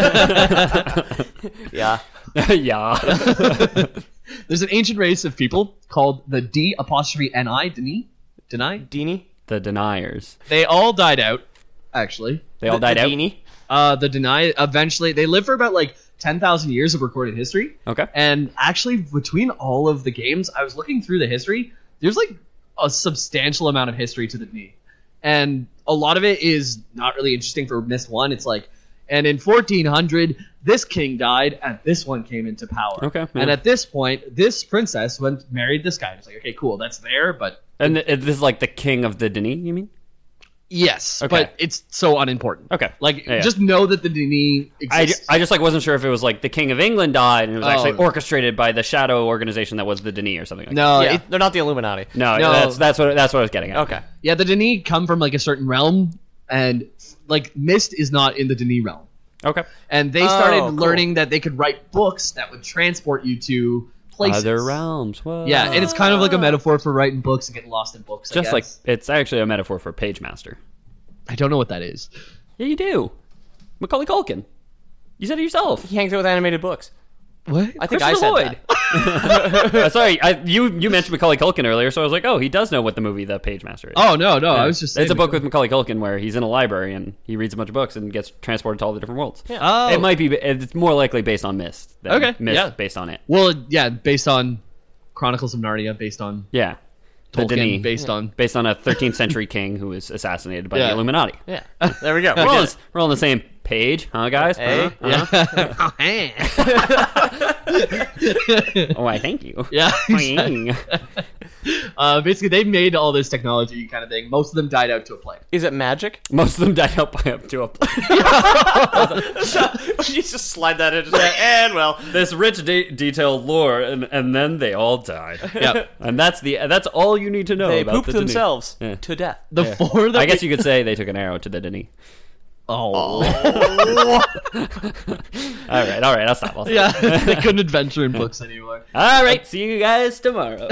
Yeah. Yeah. There's an ancient race of people called the D''Ni, Deni? Deanie? The Deniers. They all died out, actually. They all died out? Deanie? The Deny, eventually, they lived for about like 10,000 years of recorded history. Okay. And actually, between all of the games, I was looking through the history, there's like a substantial amount of history to the Dni. And a lot of it is not really interesting for Myst 1. It's like, and in 1400, this king died, and this one came into power. Okay, yeah. And at this point, this princess married this guy. It's like, okay, cool, that's there, but... And this is like the king of the Denis, you mean? Yes, Okay. but it's so unimportant. Okay. Like, Yeah. just know that the Dni exists. I just like wasn't sure if it was like the king of England died and it was actually Oh. orchestrated by the shadow organization that was the Denis or something like that. No, Yeah, it, they're not the Illuminati. No, No. that's what I was getting at. Okay. yeah, the Dni come from like a certain realm, and like Myst is not in the Dni realm. Okay. And they started cool. learning that they could write books that would transport you to places. Other realms. Whoa. Yeah, and it's kind of like a metaphor for writing books and getting lost in books. I Just like guess. it's actually a metaphor for Page Master. I don't know what that is. Yeah, you do. Macaulay Culkin. You said it yourself. He hangs out with animated books. What? I think I said Lloyd. that. Sorry, you mentioned Macaulay Culkin earlier, so I was like, oh, he does know what the movie The Page Master is. Oh no, I was just saying It's a book with Macaulay Culkin where he's in a library and he reads a bunch of books and gets transported to all the different worlds. Yeah. Oh, It might be. It's more likely based on Myst. Than Okay, Myst yeah. based on it. Well, yeah, based on Chronicles of Narnia, based on Yeah. The Tolkien, Denis, based on. based on a 13th century king who was assassinated by Yeah. the Illuminati. Yeah. There we go. We're all on the same page, huh, guys? Hey. Huh? Yeah. Oh, I thank you. Yeah. Boing. Basically, they made all this technology kind of thing. Most of them died out to a plague. Is it magic? Most of them died out by up to a You just slide that in and well. this rich detailed lore, and then they all died. Yep. And that's all you need to know They about pooped the Denis. themselves Yeah. to death. The four that I guess you could say they took an arrow to the Denis. Oh. All right, I'll stop. Yeah, they couldn't adventure in books anymore. All right, see you guys tomorrow.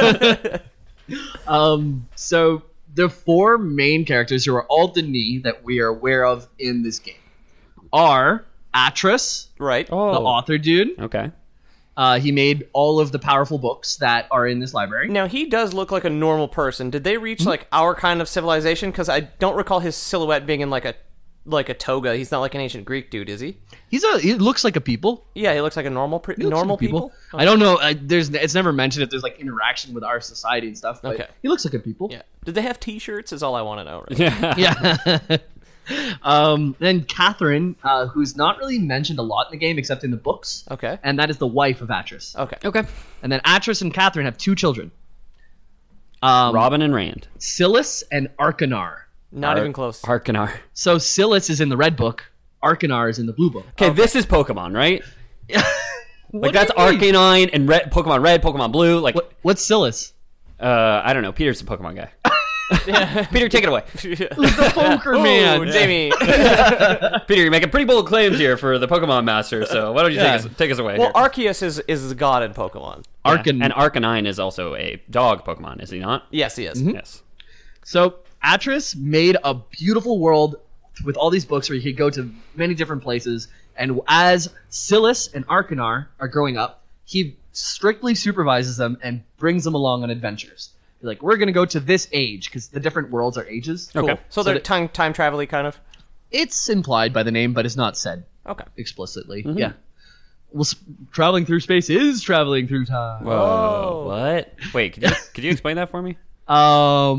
So the four main characters who are all Denis that we are aware of in this game are Atris, Right. the author dude. Okay. He made all of the powerful books that are in this library. Now, he does look like a normal person. Did they reach, like, our kind of civilization? Because I don't recall his silhouette being in, like a toga. He's not like an ancient Greek dude, is he? He looks like a people. Yeah, he looks like a normal He looks normal like a people. I don't know. It's never mentioned if there's like interaction with our society and stuff. But Okay. he looks like a people. Yeah. Did they have T-shirts? Is all I want to know. Right? Yeah. Then Catherine, who's not really mentioned a lot in the game except in the books. Okay. And that is the wife of Atris. Okay. Okay. And then Atris and Catherine have two children. Robin and Rand. Silas and Arcanar. Not even close. Harkonar. So Silas is in the red book. Arcanar is in the blue book. Okay, this is Pokemon, right? What Like that's do you mean? Arcanine and Red, Pokemon Blue. Like, What's Silas? I don't know. Peter's the Pokemon guy. Peter, take it away. The poker man. Oh, Jamie. Peter, you're making pretty bold claims here for the Pokemon Master. So why don't you Yeah. take us away? Well, here. Arceus is the god in Pokemon. Arcan. And Arcanine is also a dog Pokemon, is he not? Yes, he is. Yes. So Atris made a beautiful world with all these books where you could go to many different places. And as Silas and Arcanar are growing up, he strictly supervises them and brings them along on adventures. They're like, we're going to go to this age, because the different worlds are ages. Okay. So they're time travel-y kind of. It's implied by the name, but it's not said Okay. explicitly. Yeah. Well, traveling through space is traveling through time. Whoa. What? Wait, could you explain that for me? Gotta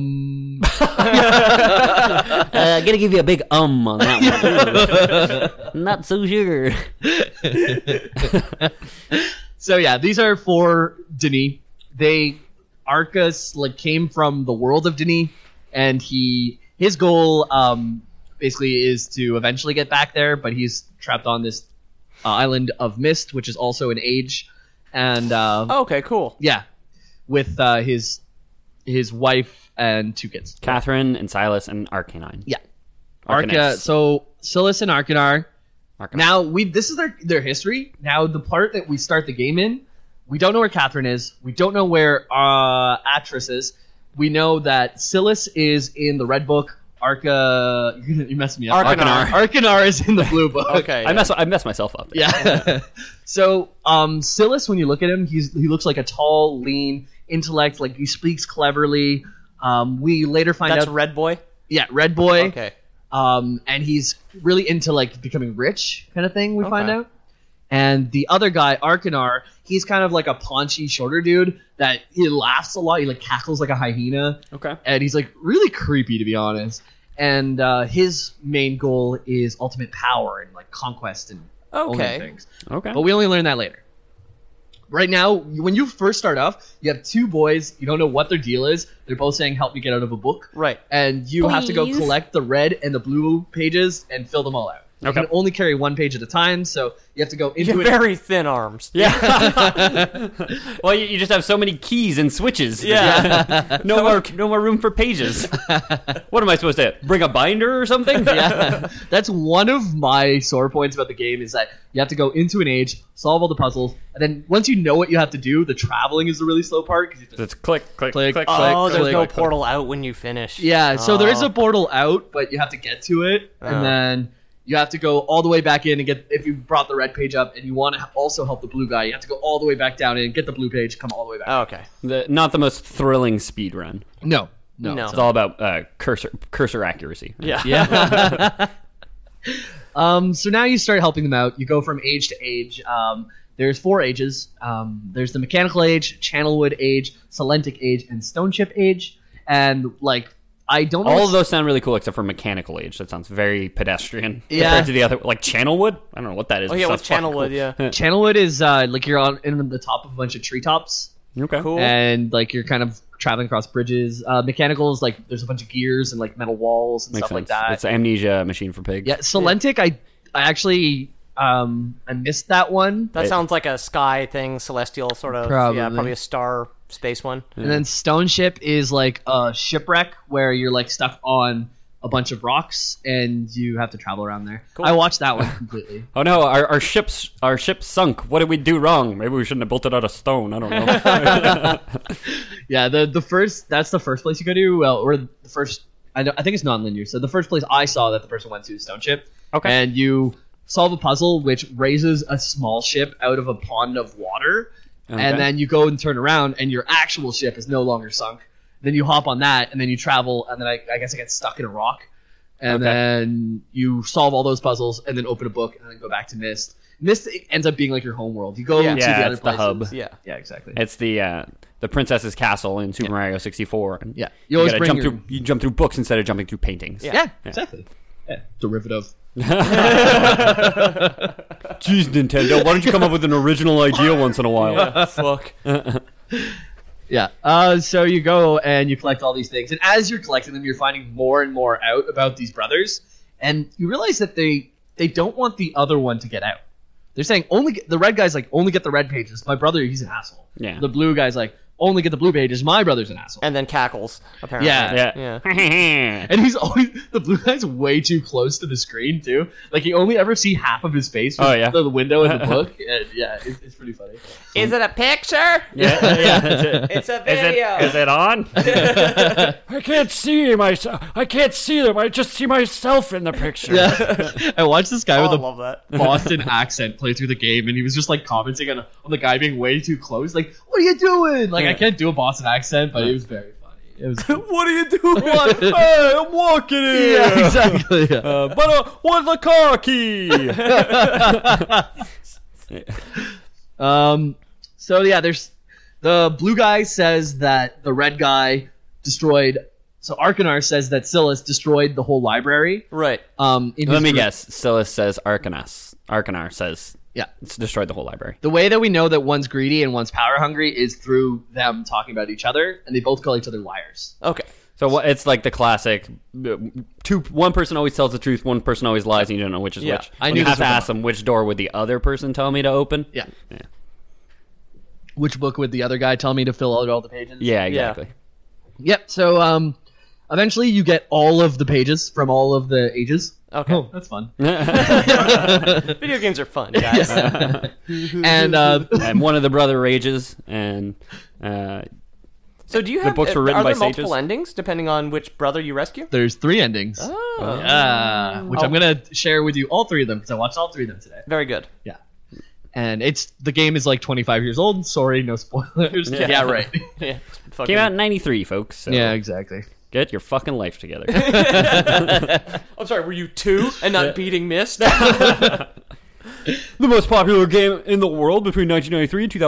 give you a big on that one. Not so sure. So yeah, these are four Denis. Arcus came from the world of Denis, and his goal basically is to eventually get back there, but he's trapped on this island of Myst, which is also an age, and Okay, cool. yeah, with his wife and two kids. Catherine and Silas and Arcanine. Yeah. Arcanus. So Silas and Arcanar. Arcanus. Now this is their history. Now the part that we start the game in, we don't know where Catherine is. We don't know where Atris is. We know that Silas is in the red book. You messed me up. Arcanar is in the blue book. Okay. I mess myself up. Yeah. So Silas, when you look at him, he looks like a tall, lean intellect. Like he speaks cleverly. We later find out That's Red Boy? Yeah, Red Boy. Okay. And he's really into like becoming rich, kind of thing. We find Okay. out. And the other guy, Arcanar, he's kind of like a paunchy, shorter dude that he laughs a lot. He like cackles like a hyena. Okay. And he's like really creepy, to be honest. And his main goal is ultimate power and like conquest and owning things. Okay. But we only learn that later. Right now, when you first start off, you have two boys. You don't know what their deal is. They're both saying, "Help me get out of a book." Right. And you have to go Please. collect the red and the blue pages and fill them all out. You Okay. can only carry one page at a time, so you have to go into You have it. very thin arms. Yeah. Well, you just have so many keys and switches. Yeah. no more room for pages. What am I supposed to bring a binder or something? Yeah. That's one of my sore points about the game is that you have to go into an age, solve all the puzzles, and then once you know what you have to do, the traveling is the really slow part. Cause you just, It's click, click, Click, click. Oh, there's click, no click. portal out when you finish. yeah, so there is Oh. a portal out, but you have to get to it, and then you have to go all the way back in and get, if you brought the red page up and you want to also help the blue guy, you have to go all the way back down and get the blue page, come all the way back. Oh, okay. Not the most thrilling speed run. No. No. It's all about cursor accuracy. Yeah. Yeah. So now you start helping them out. You go from age to age. There's 4 ages. There's the Mechanical Age, Channelwood Age, Salentic Age, and Stone Chip Age. And like, I don't know. All of those sound really cool except for Mechanical Age. That sounds very pedestrian Yeah. compared to the other, like Channelwood. I don't know what that is. Oh, yeah, It what's sounds fucking Channelwood, cool. yeah. Channelwood is like you're on in the top of a bunch of treetops. Okay. Cool. And like you're kind of traveling across bridges. Mechanical is like there's a bunch of gears and like metal walls and Makes stuff like sense. that. It's an amnesia machine for pigs. Yeah, Salentic, I actually I missed that one. That sounds like a sky thing, celestial sort of. Probably. Yeah, probably a star space one. And then Stone Ship is like a shipwreck where you're like stuck on a bunch of rocks and you have to travel around there. I watched that one completely. Oh no, our ship sunk. What did we do wrong? Maybe we shouldn't have built it out of stone. I don't know. Yeah, the first that's the first place you go to. Well, or the first I think it's non-linear. So the first place I saw that the person went to is Stone Ship. Okay. And you solve a puzzle which raises a small ship out of a pond of water. Okay. And then you go and turn around and your actual ship is no longer sunk. Then you hop on that and then you travel and then I guess I get stuck in a rock. And Okay. then you solve all those puzzles and then open a book and then go back to Mist. Mist ends up being like your home world. You go Yeah. to Yeah, the other it's the places. hub. Yeah. Yeah, exactly. It's the princess's castle in Super Mario 64. And Yeah. you You always gotta bring jump your- through. You jump through books instead of jumping through paintings. Yeah, exactly. Yeah, derivative. Jeez, Nintendo, why don't you come up with an original idea once in a while? Fuck. Yeah. So you go and you collect all these things, and as you're collecting them, you're finding more and more out about these brothers, and you realize that they don't want the other one to get out. They're saying the red guy's like only get the red pages. My brother, he's an asshole. Yeah. The blue guy's like only get the blue pages. My brother's an asshole. And then cackles, apparently. Yeah. Yeah. And he's always the blue guy's way too close to the screen too. Like you only ever see half of his face from Oh, yeah. the window in the book. And yeah, it's pretty funny. Is it a picture? Yeah. It's a video. Is it on? I can't see myself. I can't see them. I just see myself in the picture. Yeah, I watched this guy Oh, I with a love that. Boston accent play through the game, and he was just like commenting on the guy being way too close. Like, what are you doing? Like, I can't do a Boston accent, but it was very funny. It was. What are you doing? Hey, I'm walking in. Yeah, exactly. Yeah. But what's the car key? So yeah, there's the blue guy says that the red guy destroyed. So Arcanar says that Silas destroyed the whole library. Right. In Let his me group. guess. Silas says Arcanar says Yeah. it's destroyed the whole library. The way that we know that one's greedy and one's power hungry is through them talking about each other, and they both call each other liars. Okay. So it's like the classic: one person always tells the truth, one person always lies, and you don't know which is Yeah. which. I When knew you this have to would come ask them which door would the other person tell me to open. Yeah. Yeah. Which book would the other guy tell me to fill out all the pages? Yeah, exactly. Yep. So Eventually, you get all of the pages from all of the ages. Okay. Oh, that's fun. Video games are fun, guys. And and one of the brother rages, and So do you have books were written are by there multiple sages? endings depending on which brother you rescue? there's 3 endings. Oh. Which I'm gonna share with you all 3 of them because I watched all 3 of them today. Very good. Yeah. And the game is like 25 years old. Sorry, no spoilers. Yeah, right. Yeah. came out in '93, folks. So Yeah, exactly. get your fucking life together. I'm sorry, were you 2 and not beating Myst? The most popular game in the world between 1993 and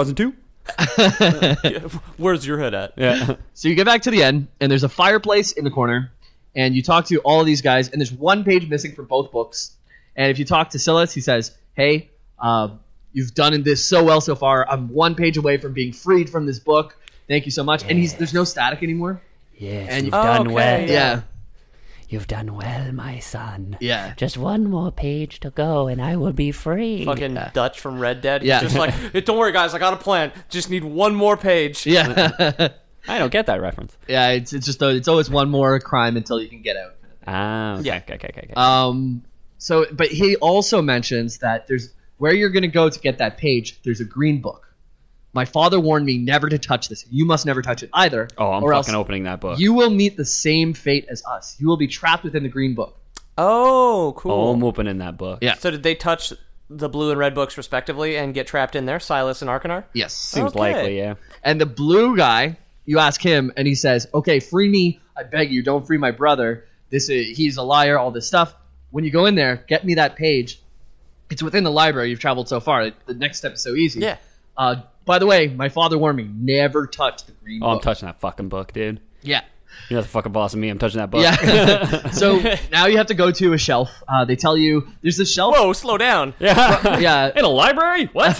2002. Where's your head at? Yeah. So you get back to the end, and there's a fireplace in the corner, and you talk to all of these guys, and there's 1 page missing from both books. And if you talk to Silas, he says, "Hey, you've done this so well so far. I'm 1 page away from being freed from this book. Thank you so much." And there's no static anymore. Yes, And you've you- done okay, well. Yeah. You've done well, my son. Yeah. Just 1 more page to go, and I will be free. Fucking Dutch from Red Dead. Yeah. Just like, "Hey, don't worry, guys, I got a plan. Just need 1 more page. Yeah. I don't get that reference. Yeah, it's just it's always 1 more crime until you can get out. Ah, okay, Yeah. okay. So, but he also mentions that there's where you're going to go to get that page. There's a green book. My father warned me never to touch this. You must never touch it either. Oh, I'm or fucking else opening that book. You will meet the same fate as us. You will be trapped within the green book. Oh, cool. Oh, I'm opening that book. Yeah. So did they touch the blue and red books respectively and get trapped in there, Silas and Arcanar? Yes. Seems Okay. likely, yeah. And the blue guy, you ask him, and he says, "Okay, free me. I beg you. Don't free my brother. He's a liar. All this stuff. When you go in there, get me that page. It's within the library. You've traveled so far. The next step is so easy. Yeah. By the way, my father warned me never touch the green Oh, I'm book. touching that fucking book, dude. Yeah. You're not the fucking boss of me. I'm touching that book. Yeah. So now you have to go to a shelf. They tell you there's this shelf. Whoa, slow down. Yeah. Yeah. In a library? What?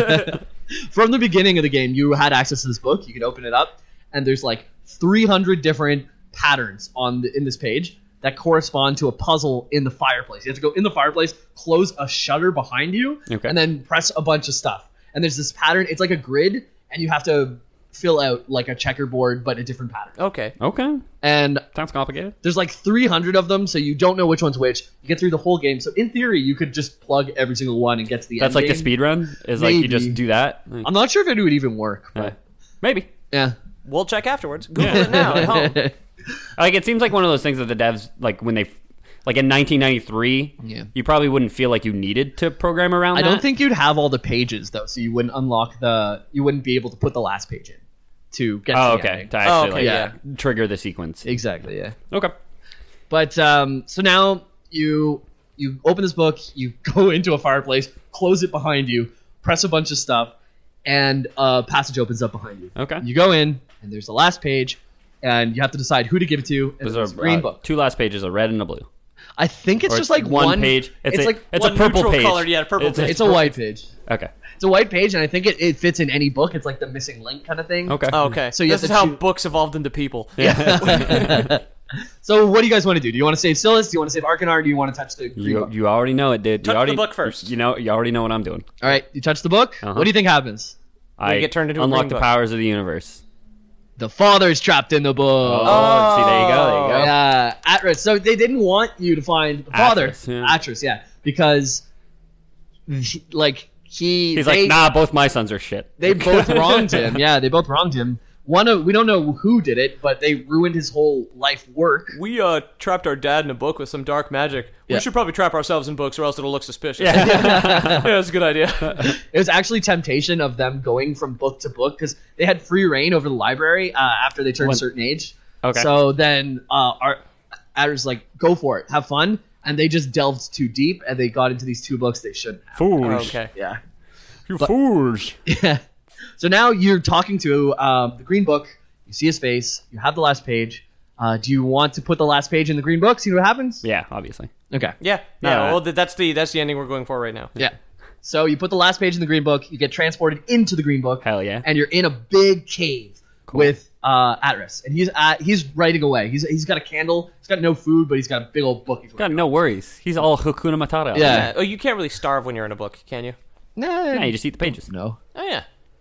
From the beginning of the game, you had access to this book. You could open it up, and there's like 300 different patterns in this page that correspond to a puzzle in the fireplace. You have to go in the fireplace, close a shutter behind you, Okay. and then press a bunch of stuff. And there's this pattern. It's like a grid, and you have to fill out like a checkerboard, but a different pattern. Okay. Okay. And Sounds complicated. there's like 300 of them, so you don't know which one's which. You get through the whole game. So in theory, you could just plug every single one and get to the That's end like game. the speed run? Is like you Maybe. just do that? Like, I'm not sure if it would even work, yeah. but Maybe. yeah. We'll check afterwards. Google it now at home. Like, it seems like one of those things that the devs, like, when they... Like, in 1993, Yeah. you probably wouldn't feel like you needed to program around I that. don't think you'd have all the pages though, so you wouldn't unlock you wouldn't be able to put the last page in to get Oh, to the okay. ending. To actually, okay, like, yeah. trigger the sequence. Exactly, yeah. Okay. But so now you open this book, you go into a fireplace, close it behind you, press a bunch of stuff, and a passage opens up behind you. Okay. You go in, and there's the last page, and you have to decide who to give it to. And Those it's are a green book. 2 last pages, a red and a blue. I think it's Or just like one page. It's like a one purple neutral page. colored, yeah, purple It's page. it's a white page. Okay. It's a white page, and I think it fits in any book. It's like the missing link kind of thing. Okay. Oh, okay. So you this have is to how choose- books evolved into people. So what do you guys want to do? Do you want to save Silas? Do you want to save Arcanar? Do you want to touch the green book? You already know it, dude. Touch you already, the book first. You already know what I'm doing. All right, you touch the book. Uh-huh. What do you think happens? I get turned into a unlock green the book. powers of the universe. The father's trapped in the book. Oh, see, there you go. There you go. Yeah, Atris. So they didn't want you to find the father, Atris, yeah. Atris, yeah, because he's He's like, nah, both my sons are shit. They both wronged him. Yeah, they both wronged him. We don't know who did it, but they ruined his whole life work. We trapped our dad in a book with some dark magic. Yeah. We should probably trap ourselves in books or else it'll look suspicious. Yeah, that's a good idea. It was actually temptation of them going from book to book because they had free reign over the library after they turned a certain age. Okay. So then Atris like, go for it, have fun, and they just delved too deep and they got into these 2 books they shouldn't have. Fools. Okay. Yeah. You fools. Yeah. So now you're talking to the green book. You see his face. You have the last page. Do you want to put the last page in the green book? See what happens? Yeah, obviously. Okay. Yeah. Well, that's the ending we're going for right now. Yeah. So you put the last page in the green book. You get transported into the green book. Hell yeah. And you're in a big cave with Atris, and he's writing away. He's got a candle. He's got no food, but he's got a big old book. He's Got no worries. He's all Hakuna Matata. Yeah. Oh, you can't really starve when you're in a book, can you? Nah, Nah, you just eat the pages. no. Oh yeah.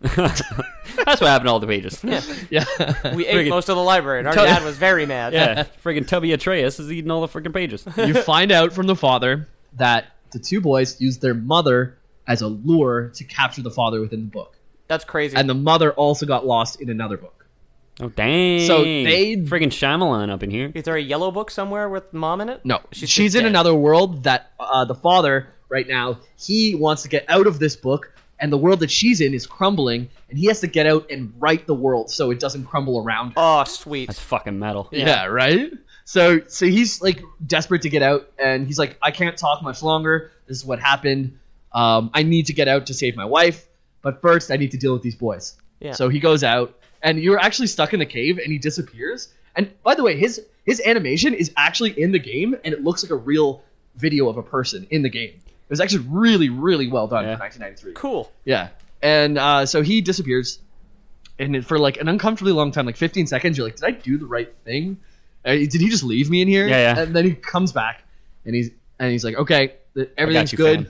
That's what happened to all the pages. Yeah. We ate most of the library, and our Tell- dad was very mad. Yeah, friggin' Tubby Atreus is eating all the friggin' pages. You find out from the father that the two boys used their mother as a lure to capture the father within the book. That's crazy. And the mother also got lost in another book. Oh, dang. So they- friggin' Shyamalan up in here. Is there a yellow book somewhere with mom in it? No, She's she's in dead. another world that the father, right now, he wants to get out of this book, and the world that she's in is crumbling, and he has to get out and right the world so it doesn't crumble around her. Oh, sweet. That's fucking metal. Yeah, right? So he's like desperate to get out, and he's like, I can't talk much longer. This is what happened. I need to get out to save my wife, but first I need to deal with these boys. Yeah. So he goes out, and you're actually stuck in the cave, and he disappears. And by the way, his animation is actually in the game, and it looks like a real video of a person in the game. It was actually really, really well done for 1993. Cool. Yeah. And so he disappears, and for like an uncomfortably long time, like 15 seconds, you're like, did I do the right thing? Did he just leave me in here? Yeah. And then he comes back, and he's like, okay, everything's you, good.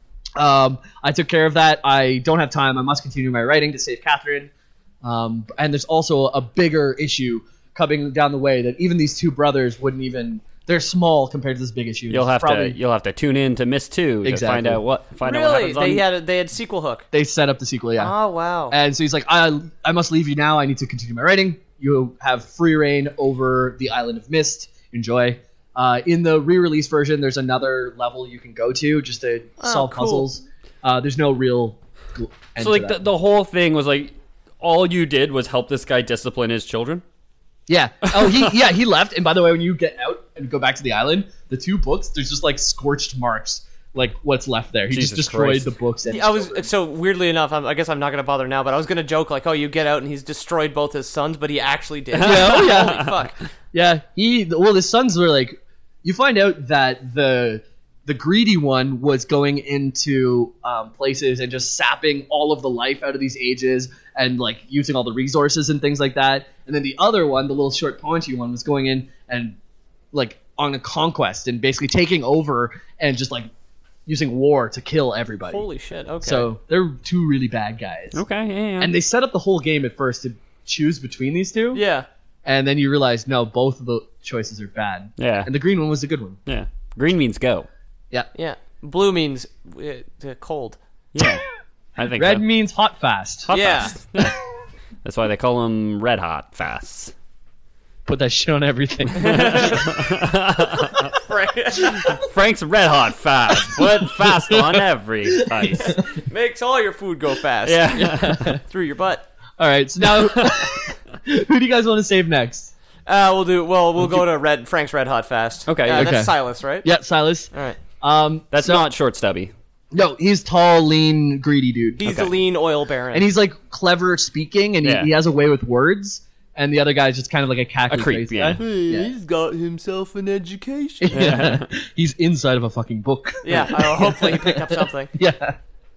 fam. I took care of that. I don't have time. I must continue my writing to save Catherine. And there's also a bigger issue coming down the way that even these two brothers wouldn't even. They're small compared to this big issue. You'll have to tune in to Miss 2 to Exactly. find out what Really? happens on. They had sequel hook. They set up the sequel, yeah. Oh wow. And so he's like, I must leave you now. I need to continue my writing. You have free reign over the Island of Mist. Enjoy. In the re-release version, there's another level you can go to just to solve cool. puzzles. There's no real end So, like, to that. the whole thing was, like, all you did was help this guy discipline his children? Yeah. Oh, he left. And by the way, when you get out and go back to the island, the two books, there's just like scorched marks, like what's left there. He Jesus just destroyed Christ. the books. And I was so weirdly enough. I guess I'm not going to bother now, but I was going to joke like, "Oh, you get out and he's destroyed both his sons," but he actually did. Yeah, oh, yeah. Holy fuck! Yeah. His sons were like. You find out that the greedy one was going into places and just sapping all of the life out of these ages and like using all the resources and things like that. And then the other one, the little short paunchy one, was going in and like on a conquest and basically taking over and just like using war to kill everybody. Holy shit! Okay. So they're two really bad guys. Okay, yeah. And they set up the whole game at first to choose between these two. yeah. And then you realize, no, both of the choices are bad. Yeah. And the green one was the good one. Yeah. Green means go. Yeah. Blue means cold. Yeah. I think Red so. means hot fast. Hot Yeah. fast. That's why they call them red hot fasts. Put that shit on everything. Frank's red hot fast. Put fast on every ice. Makes all your food go fast. Yeah. Through your butt. All right, so now, who do you guys want to save next? We'll go to Frank's Red Hot Fast. Okay, okay. That's Silas, right? Yeah, Silas. All right. That's not short stubby. No, he's tall, lean, greedy dude. He's the lean oil baron. And he's like clever speaking, and Yeah. he has a way with words. And the other guy's just kind of like a cackling creep, face yeah. guy. He's got himself an education. Yeah. He's inside of a fucking book. Yeah, hopefully he picked up something. Yeah.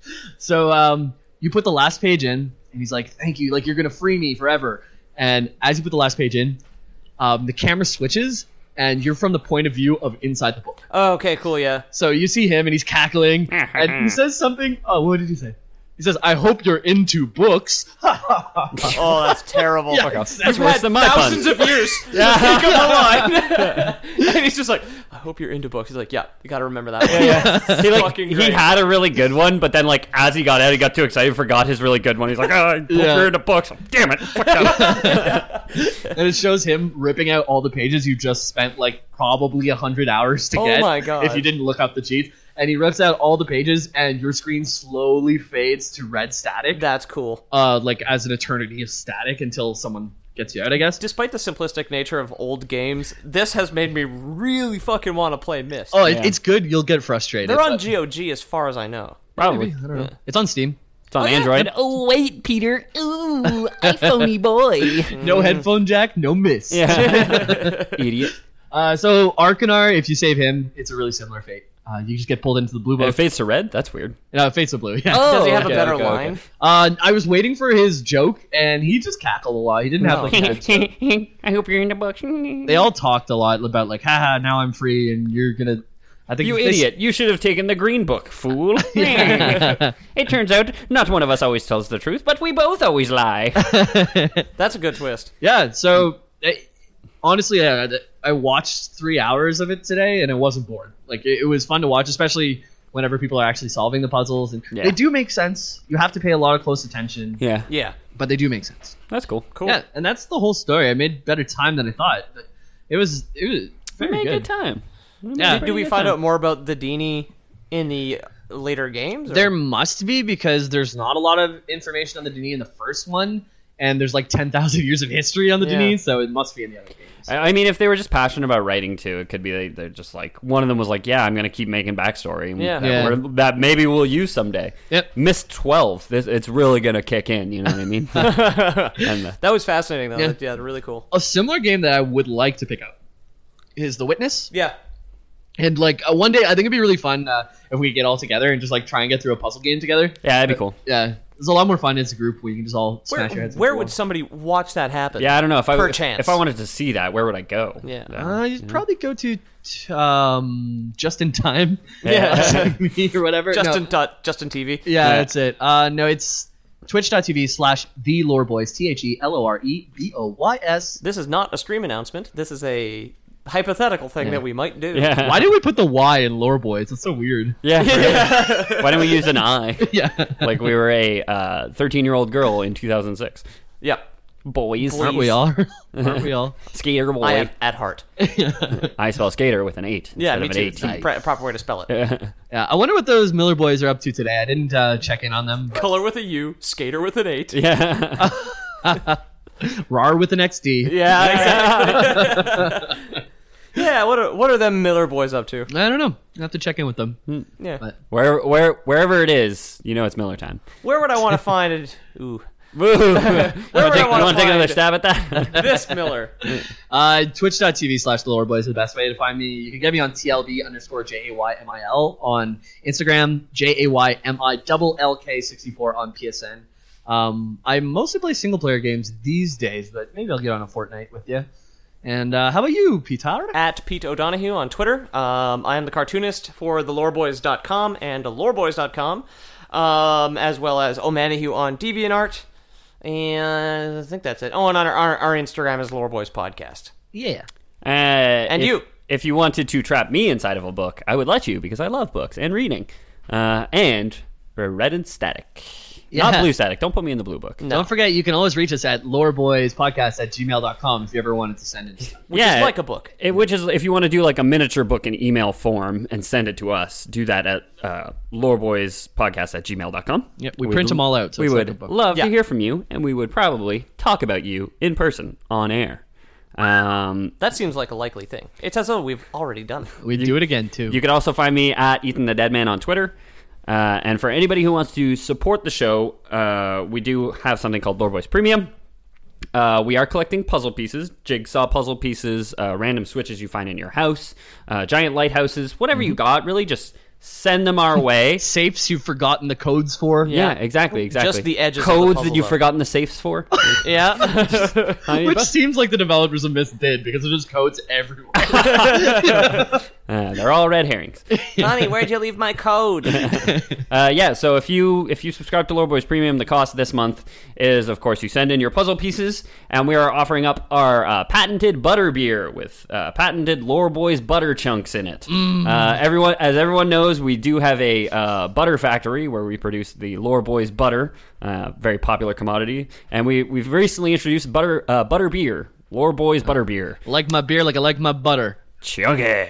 So you put the last page in, and he's like, "Thank you. Like you're gonna free me forever." And as you put the last page in, the camera switches, and you're from the point of view of inside the book. Oh, okay, cool, yeah. So you see him, and he's cackling, and he says something. Oh, what did he say? He says, "I hope you're into books." Oh, that's terrible. Yeah, That's We've worse had than my thousands puns. of years. Yeah. Pick up the line. And he's just like, I hope you're into books. He's like, yeah, you got to remember that one. He, Fucking he great. had a really good one, but then like as he got out, he got too excited, forgot his really good one. He's like, "Oh, I hope Yeah. you're into books." Damn it! Fuck that. And it shows him ripping out all the pages you just spent like probably 100 hours to Oh get. my God. If you didn't look up the cheat. And he rips out all the pages, and your screen slowly fades to red static. That's cool. Like as an eternity of static until someone gets you out, I guess. Despite the simplistic nature of old games, this has made me really fucking want to play Myst. Oh, it's good. You'll get frustrated. They're on GOG as far as I know. Probably. I don't know. It's on Steam. It's on Android. Oh, wait, Peter. Ooh, iPhoney boy. No headphone jack, no miss. Yeah. Idiot. So Arcanar, if you save him, it's a really similar fate. You just get pulled into the blue And it book. fades to red. That's weird. No, it fades to blue. Yeah. Does he have okay, a better okay, line? I was waiting for his joke, and he just cackled a lot. He didn't have like. I hope you're into books. They all talked a lot about like, haha, now I'm free, and you're gonna. I think You this- idiot. You should have taken the green book, fool. It turns out not one of us always tells the truth, but we both always lie. That's a good twist. Yeah, so honestly, I watched 3 hours of it today, and I wasn't bored. Like, it was fun to watch, especially whenever people are actually solving the puzzles. And Yeah. they do make sense. You have to pay a lot of close attention, Yeah. Yeah. but they do make sense. That's cool. Cool. Yeah, and that's the whole story. I made better time than I thought. It was very Made a good. good time. Yeah. Do we find out more about the Dini in the later games? Or? There must be, because there's not a lot of information on the Dini in the first one, and there's like 10,000 years of history on the Yeah. Dini, so it must be in the other games. I mean, if they were just passionate about writing too, it could be they're just like, one of them was like, yeah, I'm going to keep making backstory. Yeah. That maybe we'll use someday. Yep. Missed 12. It's really going to kick in, you know what I mean? And That was fascinating, though. Yeah. Yeah, really cool. A similar game that I would like to pick up is The Witness. Yeah. And like one day, I think it'd be really fun if we get all together and just like try and get through a puzzle game together. yeah, that'd be cool. Yeah, it's a lot more fun as a group where you can just all smash your heads. Where into would the somebody watch that happen? Yeah, I don't know. If Perchance. I wanted to see that, where would I go? Yeah. wall. You'd probably go to Just in Time. Yeah. Me or whatever. Justin No. Justin TV. Yeah, that's it. No, it's twitch.tv/TheLoreBoys. TheLoreBoys. This is not a stream announcement. This is a hypothetical thing that we might do. Yeah. Why did we put the Y in Lore Boys? It's so weird. Yeah. Really. Why don't we use an I? Yeah. Like we were a 13-year-old girl in 2006. Yeah. Boys. Aren't we all? Aren't we all? Skater boy. I am at heart. I spell skater with an 8 Yeah, instead me of too. an It's the 18. proper way to spell it. Yeah, I wonder what those Miller boys are up to today. I didn't check in on them. Color with a U, skater with an 8. Yeah. RAR with an XD. Yeah, exactly. Yeah, what are them Miller boys up to? I don't know. I have to check in with them. Yeah. But- Wherever it is, you know it's Miller time. Where would I want to find it? Ooh. Woo! You would want I wanna to take another find- stab at that? This Miller. Twitch.tv/TheLoreBoys is the best way to find me. You can get me on TLB_JAYMIL on Instagram, JAYMILLK64 on PSN. I mostly play single player games these days, but maybe I'll get on a Fortnite with you. And how about you, Peter? At Pete O'Donohue on Twitter. I am the cartoonist for theloreboys.com and loreboys.com, as well as O'Manahue on DeviantArt. And I think that's it. Oh, and on our Instagram is Loreboys Podcast. Yeah. And you. If you wanted to trap me inside of a book, I would let you because I love books and reading. And red and static. Yeah. Not blue static. Don't put me in the blue book. Don't forget, you can always reach us at loreboyspodcast@gmail.com if you ever wanted to send in stuff. Which is like a book. Which is, if you want to do like a miniature book in email form and send it to us, do that at loreboyspodcast@gmail.com. Yep, we print them all out, so we it's like would a book. love Yeah. to hear from you, and we would probably talk about you in person on air. That seems like a likely thing. It's as though we've already done it. We'd do it again, too. You can also find me at Ethan the Deadman on Twitter. And for anybody who wants to support the show, we do have something called Lore Boys Premium. We are collecting puzzle pieces, jigsaw puzzle pieces, random switches you find in your house, giant lighthouses, whatever you got, really just send them our way. Safes you've forgotten the codes for. Yeah, exactly. Just the edges of the Codes puzzle, that you've though. forgotten the safes for. Yeah. Which seems like the developers of Myst did, because there's just codes everywhere. They're all red herrings. Honey, where'd you leave my code? Yeah, so if you subscribe to Lore Boys Premium, the cost this month is, of course, you send in your puzzle pieces, and we are offering up our patented butter beer with patented Lore Boys butter chunks in it. As everyone knows, we do have a butter factory where we produce the Lore Boys butter, very popular commodity, and we've recently introduced butter beer, Lore Boys butter beer. Like my beer like I like my butter. Chuggy.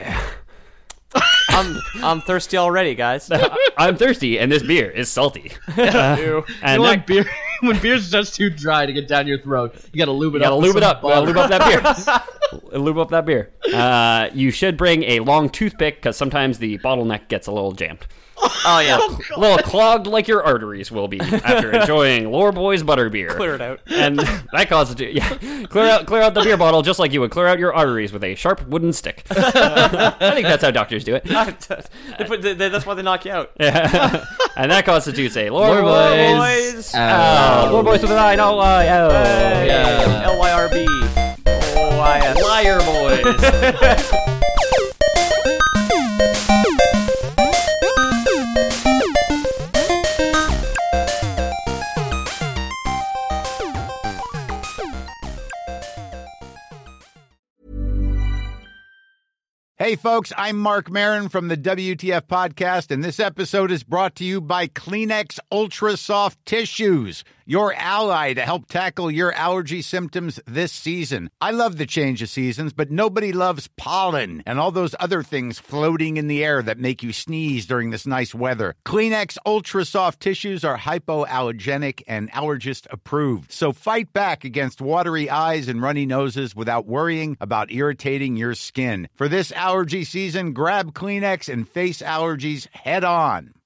I'm thirsty already, guys. I'm thirsty, and this beer is salty. And You that- want beer when beer's just too dry to get down your throat. You gotta lube it up. You gotta with lube it some up. butter. Lube up that beer. Lube up that beer. You should bring a long toothpick because sometimes the bottleneck gets a little jammed. Oh, yeah. A little clogged like your arteries will be after enjoying Lore Boys butterbeer. Clear it out. And that constitutes, clear out the beer bottle just like you would clear out your arteries with a sharp wooden stick. I think that's how doctors do it. That's why they knock you out. Yeah. And that constitutes a Lore Lore Boys. Boys. Lore Boys with an I, no I. Yeah. LYRB. OIS. Liar Boys. Hey, folks, I'm Mark Maron from the WTF Podcast, and this episode is brought to you by Kleenex Ultra Soft Tissues, your ally to help tackle your allergy symptoms this season. I love the change of seasons, but nobody loves pollen and all those other things floating in the air that make you sneeze during this nice weather. Kleenex Ultra Soft Tissues are hypoallergenic and allergist approved, so fight back against watery eyes and runny noses without worrying about irritating your skin. For this allergy season, grab Kleenex and face allergies head on.